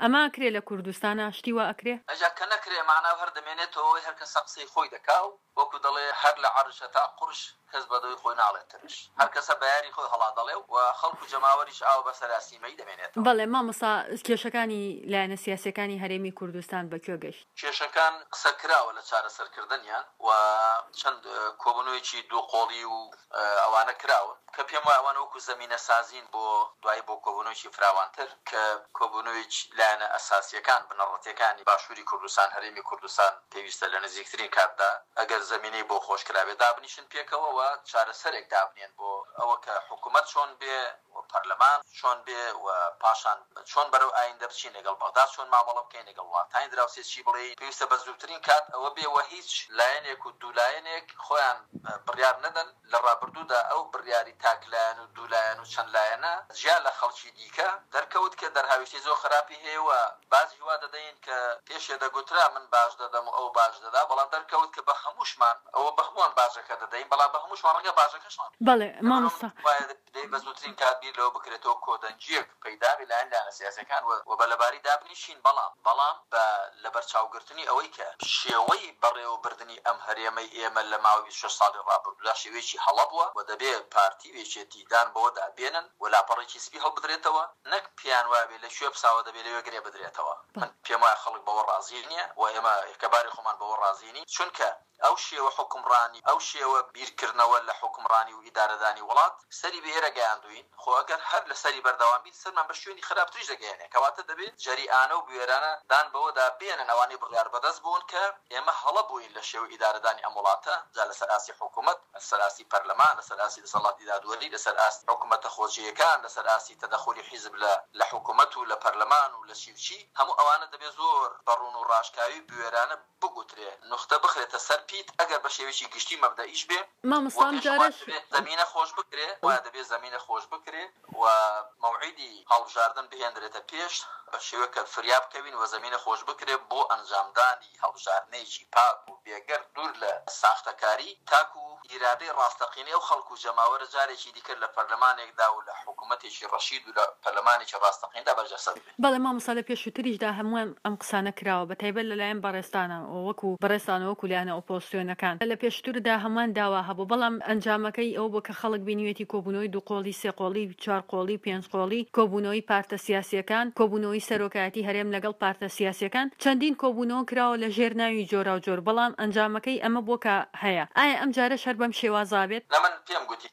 ئەما کرێ لە کوردستانە شتی وا ئەکرێ ئەجا کە نەکرێ معناو هەر دەمێنێتەوەی هەر کە سەقسەی خۆی دەکا و وەکو دەڵێ هەر لە عەرشە تا قورش کەس بەدەوی خۆی ناڵێت ترش هەر کەسە بەیاری خۆی هەڵا دەڵێ و خەڵکو جەماوەریش ئاو بە سەراسیمەی دەمێنێت. بەڵێ مامۆستا کێشەکانی لایەنە سیاسیەکانی هەرێمی کوردستان بەکوێ گەشت؟ کێشەکان قسە کراوە لە چارەسەرکردنیان و چەند کۆبوونەوەیەکی دووقۆڵی و ئەوانە کراوە کە پێم وایە ئەوانە وەکو زەمینە سازین بۆ دوای بۆ کۆبوونەوەیکی فراوانتر کە کۆبوونەوەیەکی لایەنە ئەساسیەکان بنەڕەتیەکانی باشووری کوردستان هەرێمی کوردستان پێویستە لە نزیکترین کاتدا ئەگەر زەمینەی بۆ خۆشکراوێ دابنیشن پێکەوە و چارەسەرێک دابنێن بۆ ئەوە کە حکوومەت چۆن بێ پەرلەمان چۆن بێ و پاشان چۆن بەرەو ئایندە بچین لەگەڵ بەغداد چۆن مامەڵە بکەین لەگەڵ وڵاتانی دراوسێکی بڵێ پێویستە بە زووترین کات ئەوە بێوە هیچ لایەنێک و دوولایەنێک خۆیان بڕیار نەدەن لە ڕابردوودا ئەو بڕیاری تاکلایەن و دوولایەن و چەند لایەنە ژیان لە خەڵکی دیکە دەرکەوت کە دەرهاویشتی زۆر خراپی هەیەوە بازی وا دەدەین کە پێشێ دەگوترا من باش دەدەم و ئەو باش دەدا بەڵام دەرکەوت کە بە هەمووشمان ئەوە بە هەمووان باشەکە دەدەین بەڵام بە هەمووشمان ڕەنگە باشەکەشمان. بەڵێ مامۆستا بە زووترین کات بیر لەوە بکرێتەوە کۆدەنجیەک پەیداوی لایەن لایەنە سیاسیەکان و بە لەباری دابنیشین بەڵام بەڵام بە لە بەرچاوگرتنی ئەوەی کە شێوەی بەڕێوەبردننی ئەم هەرێمەی ئێمە لە ماوەی بیست و شەش ساڵی ڕابردوودا شێوەیەکی هەڵە بووە و دەبێت پارتی وێچێتیدان بەوە دابێنن و لاپەڕێکی سپی هەڵبدرێتەوە نەک پیان وابێ لە شوێ بساوە دەبێت لەوێ گرێ بدرێتەوە. من پێم وایە خەڵک بەوە ڕازی نییە و ئێمە یەکەباری خۆمان بەوە ڕازی نین چونکە ئەو شێوە حکومڕانی ئەو شێوە بیرکردنەوە لە حکومڕانی و ئیدارەدانی وڵات سەری بێرە گەیاندوین خۆ ئەگەر هەر لە سەری بەردەوام بین سەرمان بە شوێنی خراپتریش دەگەیەنێ کەواتە دەبێت جەریئانە و بوێرانە دان بەوەدا بێنن ئەوانەی بڕیار بەدەست بوون کە ئێمە هەڵە بووین لە شێوە ئیدارەدانی ئەم وڵاتە جا لەسەر ئاسی حکوومەت لەسەر ئاسی پەرلەمان لەسەر ئاسی دەسەڵاتی دادوەری لەسەر ئاسی حکوومەتە خۆجیەکان لەسەر ئاسی تەدەخولی حیزب لە حکوومەت و لە پەرلەمان و لە چیوچی هەموو ئەوانە دەبێت زۆر بەڕوون و ڕاشکاوی بوێرانە بگوترێ نوختە بخرێتە سەر پیت ئەگەر بە شێوەیەکی گشتی مەبدەئیش بێ مامۆستام جارش زەمینە خۆش بکرێ وایە دەبێت زەمینە خۆش بکرێ و مەوعیدی هەڵبژاردن بهێنرێتە پێش بە شێوە کە فریاب بکەوین و زەمینە خۆش بکرێ بۆ ئەنجامدانی هەڵبژاردنێکی پاک و بێگەر دوور لە ساختەکاری تاکو و ئیرادەی ڕاستەقینەی ئەو خەڵکو جەماوەرە جارێکی دیکە لە پەرلەمانێکدا و لە حکوومەتێکی ڕەشید و لە پەرلەمانێکی ڕاستەقینەدا بەرجەسە بێت. بەڵێ مامۆستا لە پێشووتریشدا هەمووان ئەم قسانە کراوە بە تایبەت لەلایەن بەڕێستانە وەکو بەڕێستانە وەکو لایەنە ئۆپۆزسیۆنەکان لە پێشتردا هەمووان داوا هەبوو بەڵام ئەنجامەکەی ئەو بۆ کە خەڵک بینیوێتی کۆبوونەوەی دووقۆڵی سێقۆڵی چوارقۆڵی پێنجقۆڵی کۆبوونەوەی پارتە سیاسیەکان کۆبوونەوەی سەرۆکایەتی هەرێم لەگەڵ پارتە سیاسیەکان چەندین کۆبوونەوە کراوە لە ژێر ناوی جۆرا و جۆر بەڵام ئەنجامەکەی ئەمە بۆ کە هەیە ئایا ئەم جارە شەر بەم شێوازا بێت؟ من پێم گوتی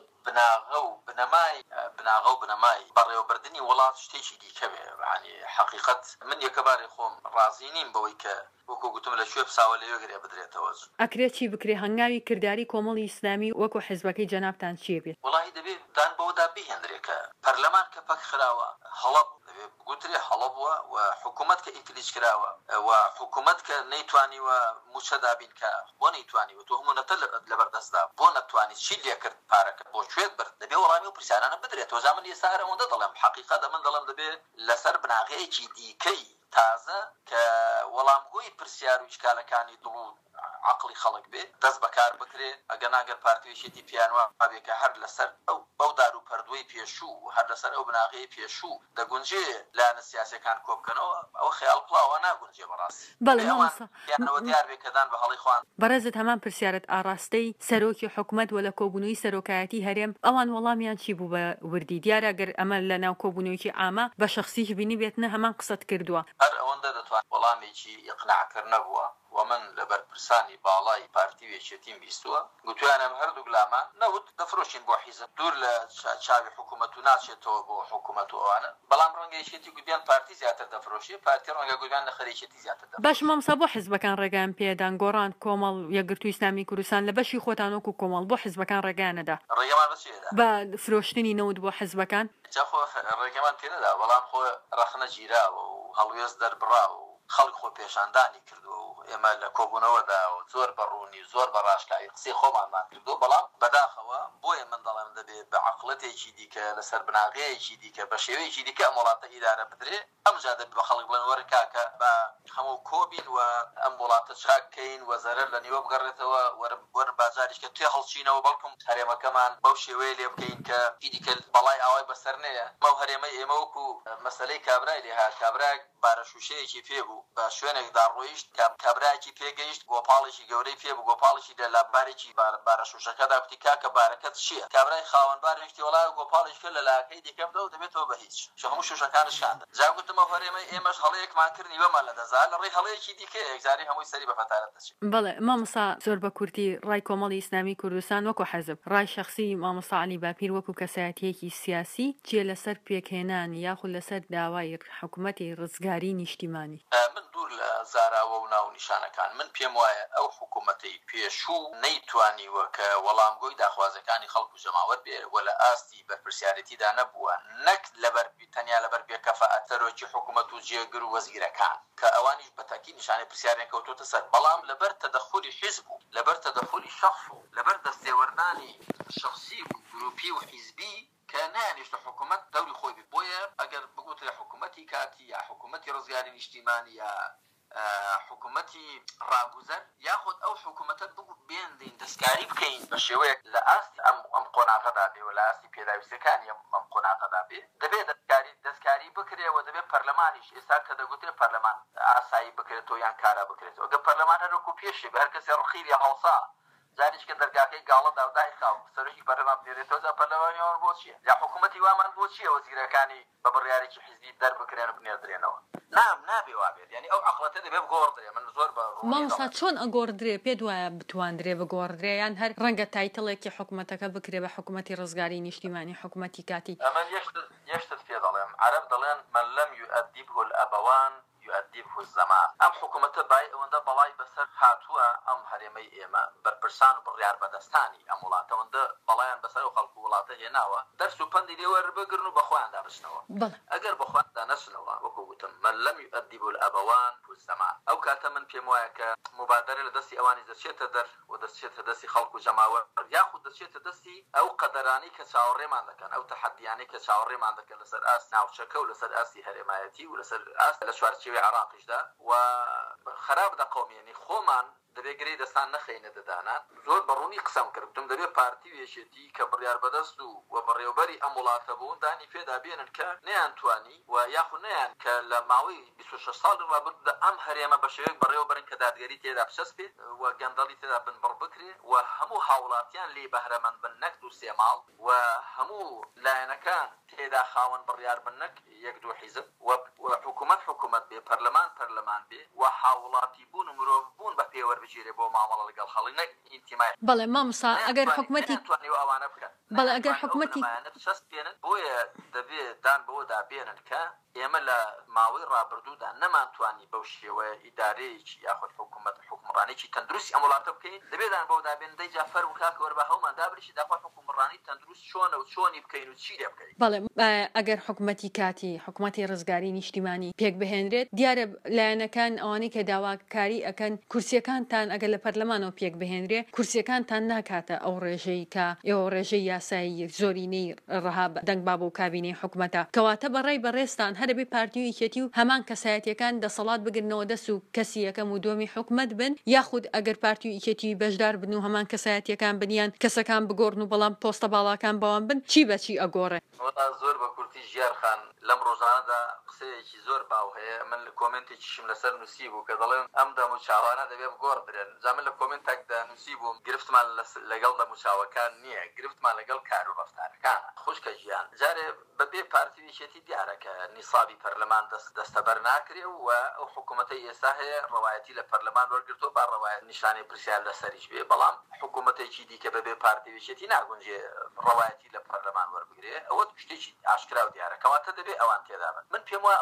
بناغە و بنەمای بناغە و بنەمای بەڕێوەبردننی وڵات شتێکی دیکە بێ ینی حەقیقەت من یەکەباری خۆم ڕازی نیم بەوەی کە وەکو گوتم لە شوێ بساوە لەوێ گرێ بدرێتەوە. ئەکرێت چی بکرێ هەنگاوی کردداری کۆمەڵی ئیسلامی وەکو حیزبەکەی جەنابتان چیە بێت؟ وڵی دەبێت دان بەوەدا بهێنرێکە پەرلەمان کە پەک خراوە هەڵە گوترێ هەڵە بووە و حکوومەت کە ئیتلیج کراوە و حکوومەت کە نەیتوانیوە موچە دابین کە بۆ نەیتوانیوە تو هەموونەتە لەبەردەستدا بۆ نەتوانیت چی لێ کرد پارەکە بۆ کوێت برد دەبێ وەڵامی و پرسیارانە بدرێت تۆزا من ئێستا هەر ئەوەندە دەڵێم حەقیقەت من دەڵێم دەبێت لەسەر بناغەیەکی دیکەی تازە کە وەڵامگۆی پرسیار و ئیشکالەکانی دڵ و عقلی خەڵک بێ دەست بەکار بکرێ ئەگە ناگەر پارتوێشێتی پیانوە بێ کە هەر لەسەر ئەو ئەو دار و پەردوی پێشوو هەر لەسەر ئەو بناغەیە پێشوو دەگونجێ لایەنە سیاسیەکان کۆ بکەنەوە ئەوە خەیاڵ پڵاوە ناگونجێ بەڕاستی. بەڵێ مامۆستا یانەوە دیار بێ کەدان بە هەڵی خوان بەڕێزت هەمان پرسیارەت ئاڕاستەی سەرۆکی حکوومەت و لە کۆبوونەوەی سەرۆکایەتی هەرێم ئەوان وەڵامیان چی بوو بە وردی دیارە گەر ئەمە لە ناو کۆبوونەوەیکی ئامە بە شەخصیش بینی بێتنە هەمان قسەت کردووە هەر ئەوەندە دەتوان وەڵامێکی ئیقناعکرد نەبووە و من لە بەرپرسانی باڵای پارتی وێچێتیم بیستووە گوتوانم هەردوو گلامان نەوت دەفرۆشین بۆ حیزب دوور لە چاوی حکوومەت و ناچێتەوە بۆ حکوومەت و ئەوانە بەڵام ڕەنگەیشێتی گوتیان پارتی زیاتر دەفرۆشی پارتی ڕەنگە گوتیان لە خەریکێتی زیاتر دەفرۆشی. باش مامۆستا بۆ حیزبەکان ڕێگەیان پێدان گۆڕاند کۆمەڵ یەکگرتووی ئیسلامی کوردستان لە بەشی خۆتان وەکو کۆمەڵ بۆ حیزبەکان ڕێگەیانەدا ڕێگەمان بەچێدا بە فرۆشتنی نەوت بۆ حیزبەکان جاخۆ ڕێگەمان پێ نەدا بەڵام خۆ ڕەخنە گیراوە و هەڵوێز دەربڕاوە خەڵک خۆ پێشاندانی کردو و ئێمە لە کۆبوونەوەدا و زۆر بەڕوونی زۆر بەڕاشکایی قسەی خۆمانمان کردو بەڵام بەداخەوە بۆیە من دەڵێم دەبێت بە عەقڵەتێکی دیکە لەسەر بناغەیەکی دیکە بە شێوەیەکی دیکە ئەم وڵاتە ئیدارە بدرێ ئەمجا دەبێت بە خەڵک بڵێن وەرن کاکە بە هەموو کۆبین و ئەم وڵاتە چاکەین و زەرەر لە نیوە بگەڕێتەوە وەرن بازاریشکە توێ هەڵچینەوە بەڵکم هەرێمەکەمان بەو شێوەیە لێ بکەین کە ئیدیکە بەڵای ئاوای بەسەر نەیە مەو هەرێمەی ئێمە وەکو مەسەلەی کابرای لێ هات کابرا بارە شوشەیەکی پێبوو بە شوێنێکدا ڕۆیشت کابراایکی پێگەیشت گۆپاڵێکی گەورەی پێبوو گۆپاڵێکی لە لابارێکی بارە شوشەکەدا کوتی کاکە بارەکەت چییە کابرای خاوەنبارێکی وڵای گۆپاڵێکی کرد لە لاکەی دیکەم دە و دەبێتەوە بە هیچ هەموو شوشەکانش شاندە جا گوتمە هەرێمەی ئێمەش هەڵەیەکمان کردنی وەمان لە دەزان لە ڕێی هەڵەیەکی دیکە یەکجاری هەمووی سەری بە فەتارەت دەچێت. بەڵێ مامۆستا زۆر بە کورتی ڕای کۆمەڵی ئیسلامی کوردستان وەکو حەزب ڕای شەخسی مامۆستا عەلی باپیر وەکو کەسایەتیەکی سیاسی چیە لەسەر پێکهێنان یاخود لەسەر داوای حکوومەتی ڕزگاری نیشتیمانی؟ من دوور لە زاراوە و ناو نیشانەکان من پێم وایە ئەو حکوومەتەی پێشوو نەیتوانیوە کە وەڵامگۆی داخوازەکانی خەڵک و جەماوەت بێ وە لە ئاستی بەرپرسیارەتیدا نەبووە نەک لەبەر تەنیا لەبەر بێکەفەئەتەرۆکی حکوومەت و جێگر و وەزیرەکان کە ئەوانیش بەتاکی نیشانەی پرسیاریان کەوتوتە سەر بەڵام لەبەر تەدەخولی حیزب و لەبەر تەدەخولی شەخص و لەبەر دەستێوەردانی شەخسی و گروپی و حیزبی کە نانیشتە حکوومەت دەوری خۆی بێ بۆیە ئەگەر بگوت لە حکوومەتی کاتی یا حکوومەتی ڕزگاری نیشتیمانی یا حکوومەتی ڕاگوزەر یاخود ئەو حکوومەتە بگوت بێندین دەستکاری بکەین بە شێوەیەک لە ئاستی ئەم ئەم قۆناغەدا بێ و لە ئاستی پێداویستەکانی ئەم قۆناغەدا بێ دەبێت دەستکاری دەستکاری بکرێەوە دەبێت پەرلەمانیش ئێستا کە دەگوترێت پەرلەمان ئاسایی بکرێتەوە یان کارا بکرێتەوە گە پەرلەمان هەرۆکو پێشێ بە هەر کەسێ ڕخیری هەڵسا زانیشکە دەرگاکەی گاڵەدا و دایخاو سەرۆکی پەرلەمان بنێرێتەوە جا پەرلەمانیەوە بۆ چییە یا حکوومەتی وامان بۆ چییە وەزیرەکانی بە بڕیارێکی حیزبی دەربکرێن و بنێردرێنەوە نام نابێ وابێت یعنی ئەو عەقڵەتە دەبێت بگۆڕدرێ من زۆر بە مامۆستا چۆن ئەگۆڕدرێ پێت وایە بتواندرێ بگۆڕدرێ یان هەر ڕەنگە تایتڵێکی حکوومەتەکە بکرێ بە حکوومەتی ڕزگاری نیشتیمانی حکوومەتی کاتی ئەمە یەشتت پێ دەڵێم عەرەب دەڵێن من لەم یؤدبه الأبوان يؤدبه الزمان ئەم حکوومەتە بای ئەوەندە بەڵای بەسەر هاتووە ئەم هەرێمەی ئێمە بەرپرسان و بڕیار بەدەستانی ئەم وڵاتەوەندە بەڵایان بەسەر و خەڵک و وڵاتە هێناوە دەرس و پەندی لێ وەربگرن و بەخۆیان دابچنەوە ئەگەر بەخۆیان دانەچنەوە وەکو گوتم من لەم يؤدبه الأبوان الزمان ئەو کاتە من پێم وایە کە مبادرە لە دەستی ئەوانی دەچێتە دەر و دەچێتە دەستی خەڵک و جەماوەت یاخود دەچێتە دەستی ئەو قەدەرانی کە چاوەڕێمان دەکەن ئەو تەحەدیانەی کە چاوەڕێمان دەکەن لەسەر ئاست ناوچەکە و لەسەر ئاستی هەرێمایەتی و لەسەر ئاست لە چوارچێوەی عێراقیشدا و خراپ دەقەومێنی خۆمان دەبێت گرەی دەستان نەخەینە دەدانات زۆر بەڕوونی قسەم کردم دەبێت پارتی وێشێتی کە بڕیار بەدەست و و بەڕێوەبەری ئەم وڵاتە بوون دانی پێدا بێنن کە نەیانتوانی و یاخود نەیان کە لە ماوەی بیست و شەش ساڵ ڕابردوودا ئەم هەرێمە بە شێوەیەک بەڕێوەبەرن کە دادگەری تێدا بچەسپێت و گەندەڵی تێدا بنبڕ بکرێ و هەموو هاوڵاتیان لێ بەهرەمەند بن نەک دوو سێ ماڵ و هەموو لایەنەکان تێدا خاوەن بڕیار بن نەک یەک دوو حیزب و حکوومەت حکوومەت بێ پەرلەمان پەرلەمان بێ و هاوڵاتی بوون و مرۆڤ بوون بە پێوەربژێرێ بۆ مامەڵە لەگەڵ خەڵک نەک ئینتیمای بەڵێ مامۆستا ئەگەر حکوومەتی ئەوانە بکەن بەڵێ ئەگەر حکوومەتی شەست بێنن بۆیە دەبێت دان بەوەدا بێنن کە ئێمە لە ماوەی ڕابردوودا نەمانتوانی بەو شێوەیە ئیدارەیەکی یاخود حکوومەت حکومڕانێکی تەندروستی ئەم وڵاتە بکەین دەبێتدان بەوەدا بێن دەی جافەر و کاکە وەربە هەومان دابریشی داخوا حکومڕانی تەندروست چۆنە و چۆنی بکەین و چی لێ بکەین. بەڵێ ئەگەر حکوومەتی کاتی حکوومەتی ڕزگاری نیشتیمانی پێک بهێنرێت دیارە لایەنەکان ئەوانەی کە داواکاری ئەکەن کورسیەکانتان ئەگەر لە پەرلەمانەوە پێک بهێنرێ کورسیەکانتان ناکاتە ئەو ڕێژەی کە ئێوە ڕێژەی یاسایی زۆرینەی ڕەها دەنگ باب و کابینەی حکوومەتە کەواتە بەڕێی بەڕێستان هەربێ پارتی و یەکێتی و هەمان کەسایەتیەکان دەسەڵات بگرنەوە دەست و کەسی یەکەم و دووەمی حکوومەت بن یاخود ئەگەر پارتی و یەکێتی بەشدار بن و هەمان کەسایەتیەکان بنیان کەسەکان بگۆڕن و بەڵام پۆستە باڵاکان بەوان بن چی بەچی ئەگۆڕێ. زۆر بە کورتی ژیارخان لەم ڕۆژانەدا قسەیەکی زۆر باو هەیە من لە کۆمنتێکیشم لەسەر نووسی بوو کە دەڵێن ئەم دەموچاوانە دەبێت بگۆڕدرێن جا من لە کۆمنتێکدا نووسی بووم گرفتمان لەگەڵ دەموچاوەکان نییە گرفتمان لەگەڵ کار و ڕەفتارەکانە خوشکە ژیان جارێ بەبێ پارتی وێچێتی دیارە کە نیسابی پەرلەمان دەستەبەر ناکرێ و ئەو حکوومەتەی ئێستا هەیە ڕەوایەتی لە پەرلەمان وەرگرتووە با ڕەوایەت نیشانەی پرسیار لەسەریش بێ بەڵام حکوومەتێکی دیکە بەبێ پارتی وێچێتی ناگونجێ ڕەوایەتی لە پەرلەمان وەربگرێ ئەوە شتێکی ئاشکرا و دیارە کەواتە دەبێ ئەوان تێدا بن من پێم وایە ئەو عەقڵیە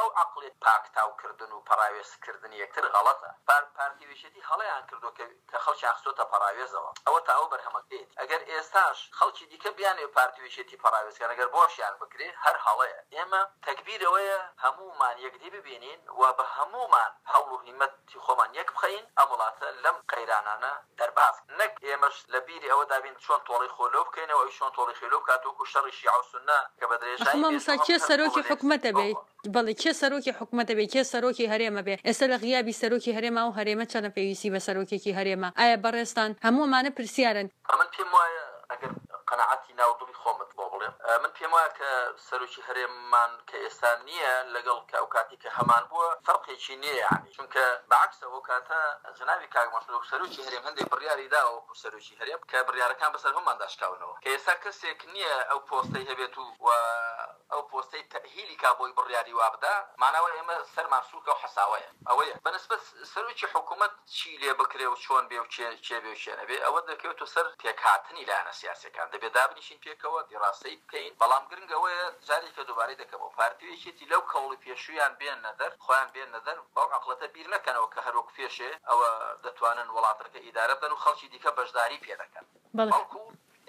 بزانێت پاکتاوکردن و پەراوێزکردن یەکتر غەڵەتە. پارتیوێشێتی هەڵەیان کردو کە خەڵکیان خستۆتە پەراوێزەوە، ئەوە تا ئەو بەرهەمەکرێت. ئەگەر ئێستاش خەڵکی دیکە بیانێ پارتیوێشێتی پەراوێزکەن، ئەگەر بۆشیان بکرێ هەر هەڵەیە. ئێمە تەکبیرەوەیە هەمومان یەکدی ببینین و بە هەمومان هەوڵ و هیمەتی خۆمان یەک بخەین ئەم وڵاتە لەم قەیرانانە دەرباز نەک ئێمەش لە بیری ئەوە دابین چۆن تۆڵی خۆلۆ بکەینەوە ئەوی چۆن تۆڵی خێلۆ بکاتوەکو شەڕی شیعە و سوننە کە بە درێژایی مامۆستا کێ سەرۆکی حکومەتە بێ؟ بەڵێ کێ سەرۆکی حکومەتە بێ، کێ سەرۆکی هەرێمە بێ؟ ئێستا لە غیابی سەرۆکی هەرێما و هەرێمە چەنە پێویستی بە سەرۆکێکی هەرێمە؟ ئایا بەڕێستان هەموومانە پرسیارن؟ من پێم وایە ئەگەر قەناعەتی ناودڵی خۆمت بۆ بڵێم، من پێم وایە کە سەرۆکی هەرێممان کە ئێستا نییە لەگەڵ کە ئەو کاتی کە هەمان بووە فەرقێکی نییە، یعنی چونکە بەعکسە ئەو کاتە جەنابی کاک مەسعود سەرۆکی هەرێم هەندێک بڕیاری داوە وەکو سەرۆکی هەرێم کە بڕیارەکان بەسەر هەمومان داشکاونەوە، کە ئێستا کەسێک نییە ئەو پۆستەی هەبێت و ئەو پۆستەی تەهیلی کا بۆی بڕیاری وابدا، ماناوە ئێمە سەرمان سووکە و حەساوەیە. ئەوەیە بەنسبەت سەرۆکی حکوومەت چی لێ بکرێ و چۆن بێ و چێ بێ و چێ نەبێ، ئەوە دەکەوێتە سەر پێکهاتنی لایەنە سیاسیەکان، دەبێت دابنیشین پێکەوە دیڕاستەی بکەین. بەڵام گرنگەوەیە جارێکە دووبارەی دەکەمەوە پارتیوێکێتی لەو کەوڵی پێشویان بێن نەدەر، خۆیان بێن نەدەر، بەو عەقڵەتە بیر نەکەنەوە کە هەروەک پێشێ ئەوە دەتوانن وڵاتەکە ئیدارە بدەن و خەڵکی دیکە بەشداری پێ دەکەن. بەڵکو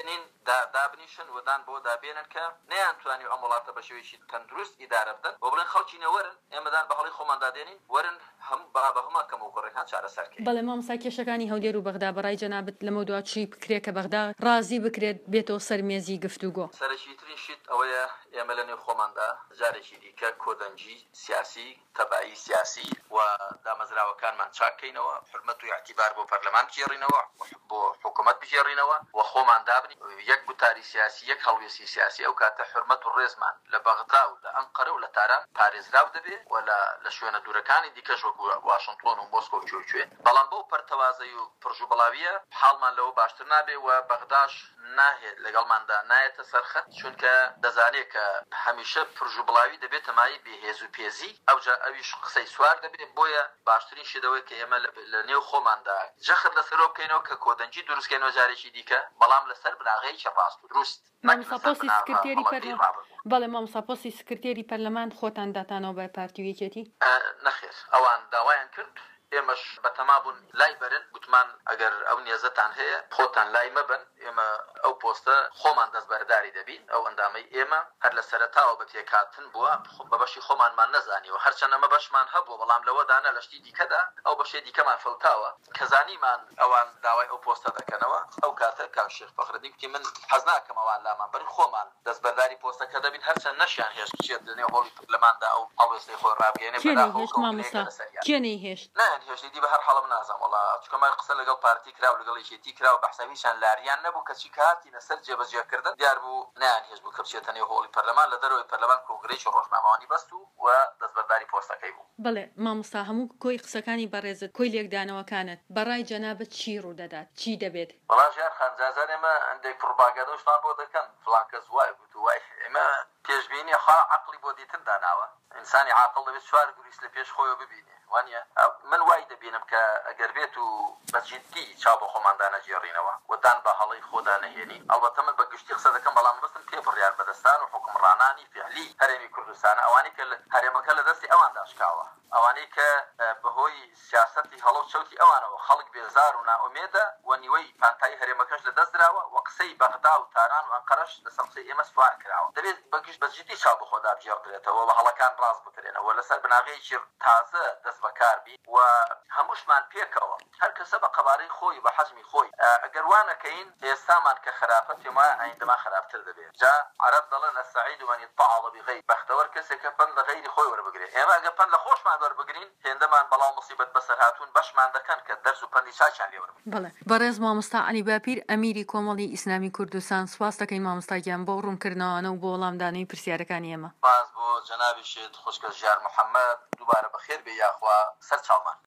دابنیشن ودان بۆ دابێنن کە نەیانتوانی ئەم وڵاتە بە شێوەیەکی تەندروست ئیدارە بدەن بۆ بڵێن خەڵکی نەوەرن ئێمەدان بە هەڵی خۆمان دادێنین وەرن هەم بە هەموو کەم و کوڕەکان چارەسەرکەین. بەڵێ مامۆستا کێشەکانی هەولێر و بەغدا بەڕای جەنابەت لەمە دوات چی بکرێت کە بەغدا ڕازی بکرێت بێتەوە سەر مێزی گفتوگۆ؟ سەرەکیترین شت ئەوەیە ئێمە لە نێو خۆماندا جارێکی دیکە کۆدەنجی سیاسی تەبایی سیاسی و دامەزراوەکانمان چاکەینەوە، حرمەت و اعتیبار بۆ پەرلەمان بژێڕینەوە، بۆ حکوومەت بژێڕینەوە و خۆمان دابنی یەک گوتاری سیاسی یەک هەڵوێستی سیاسی. ئەو کاتە حرمەت و ڕێزمان لە بەغدا و لە ئەنقەرە و لە تاران پارێزراو دەبێت و لە شوێنە دوورەکانی دیکەش وەکو واشنگتۆن و مۆسکۆ و کوێ. بەڵام بەو پەرتەوازەی و پڕژوبڵاویە حاڵمان لەوە باشتر نابێ و بەغداش ناهێت لەگەڵماندا نایەتە سەرخەت، چونکە دەزانێت کە هەمیشە پڕژوبڵاوی دەبێتە مای بێهێز و پێزی، ئەوجا ئەویش قسەی سوار دەبێت. بۆیە باشترین شێدەوەی کە ئێمە لە نێو خۆماندا جەخت لەسەرۆ بکەینەوە کە کۆدەنجی دروستکەینەوە جارێکی دیکە، بەڵام لەسەر بناغەیەکی ڕاست و دروست. بەڵێ مامۆستا پۆستی سکرتێری پەرلەمان خۆتان داتانەوە بە پارتیوێکێتی؟ نەخێر، ئەوان داوایان کرد، ئێمەش بەتەمابوون لای بەرن، گوتمان ئەگەر ئەو نیێزەتان هەیە خۆتان لای مەبن، ئێمە ئەو پۆستە خۆمان دەستبەرداری دەبین. ئەو ئەندامەی ئێمە هەر لە سەرەتاوە بە تێکهاتن بووە بە بەشی خۆمانمان نەزانیوە، هەرچەندە ئەمە بەشمان هەبووە بەڵام لەوەدانە لە شتی دیکەدا ئەو بەشێ دیکەمان فڵتاوە کە زانیمان ئەوان داوای ئەو پۆستە دەکەنەوە. ئەو کاتە کاک شێخ فەخرەدین گوتی من حەز ناکەم ئەوان لامان بەرن، خۆمان دەستبەرداری پۆستەکە دەبین، هەرچەند نەشیان هێشت بچێت لە نێو هەوڵی پەرلەماندا ئەو هەڵوێستەی خۆی ڕابگەێنێ کێنەی هێشت نایان هێشتی بە هەر حاڵم نازم وڵا چکەمای قسە لەگەڵ پارتی کرا و لەگەڵ یەکێتی کرا و بەحسەویشان لاریان نەبوو کەچی کاتینە سەر جێبەجێکردن دیار بوو نایان هێشت بوو کە بچێتە نێو هەوڵی پەرلەمان لە دەرەوەی پەرلەمان کۆنگرێکی ڕۆژنامەوانی بەست و و دەستبەرداری پۆستەکەی بوو. بڵێ مامۆستا هەموو کۆی قسەکانی بەڕێزت کۆی لێکدانەوەکانت بەڕای جەنابەت چی ڕوودەدات، چی دەبێت؟ وەڵا ژیان خانجازان ئێمە ئەندێک پڕۆپاگەندە و شتان بۆ دەکەن فڵان کەس وای گوت و وای، ئێمە پێشبینی خوا عەقڵی بۆ دیتن داناوە، ئینسانی عاقڵ دەبێت چوار گوریست لە پێش خۆیەوە ببینێ، وانە من وای دەبینم کە ئەگەر بێت و بەجددی چاو بە خۆماندا نەجێڕینەوە وەدان بە هەڵەی خۆدا نەهێنی. ئەڵبەتە من بە گشتی قسە دەکەم بەڵام بستم پێ بڕیار بەدەستان و حکومڕانانی فعلی هەرێمی کوردستانە، ئەوانەی کە هەرێمەکە لە دەستی ئەوان داشکاوە، ئەوانەی کە بەهۆی سیاسەتی هەڵە و چەوتی ئەوانەوە خەڵک بێزار و نائومێدە و نیوەی پانتایی هەرێمەکەش لە دەست درراوە و قسەی بەغدا و تاران و ئەنقەرەش لەسەر قسەی ئێمە سوار کراوە. دەبێت بەگشت بەجددی چاو بە خۆدا بجێڕدرێتەوە و هەڵەکان ڕاست بکرێنەوە لەسەر بناغەیەکی تازە دەست بەکار بی و هەمووشمان پێکەوە هەر کەسە بە قەبارەی خۆی بە حەزمی خۆی. ئەگەر وانەکەین ئێستامان کە خراپە پێما ئایندەما خراپتر دەبێت. جا عەرەب دەڵێن السەعید من اتعظ بغیر، بەختەوەر کەسێکە پند لە غەیری خۆی وەربگرێت. ئێمە ئەگەر پند لە خۆشمان وەربگرین هێندەمان بەڵاو مصیبەت بەسەر هاتوون بەشمان دەکەن کە دەرس و پەندی چاچیان لێ وەربگرن. بەڵێ بەڕێز مامۆستا عەلی باپیر ئەمیری کۆمەڵی ئیسلامی کوردستان، سوپاس دەکەین مامۆستا گیان بۆ ڕوونکردنەوەوانە و بۆ وەڵامدانەی پرسیارەکانی ئێمە. سپاس بۆ جەنابی شێت خوشکە ژیار محەممەد، دووبارە بەخێر بێ یاخوا سەر چاومان.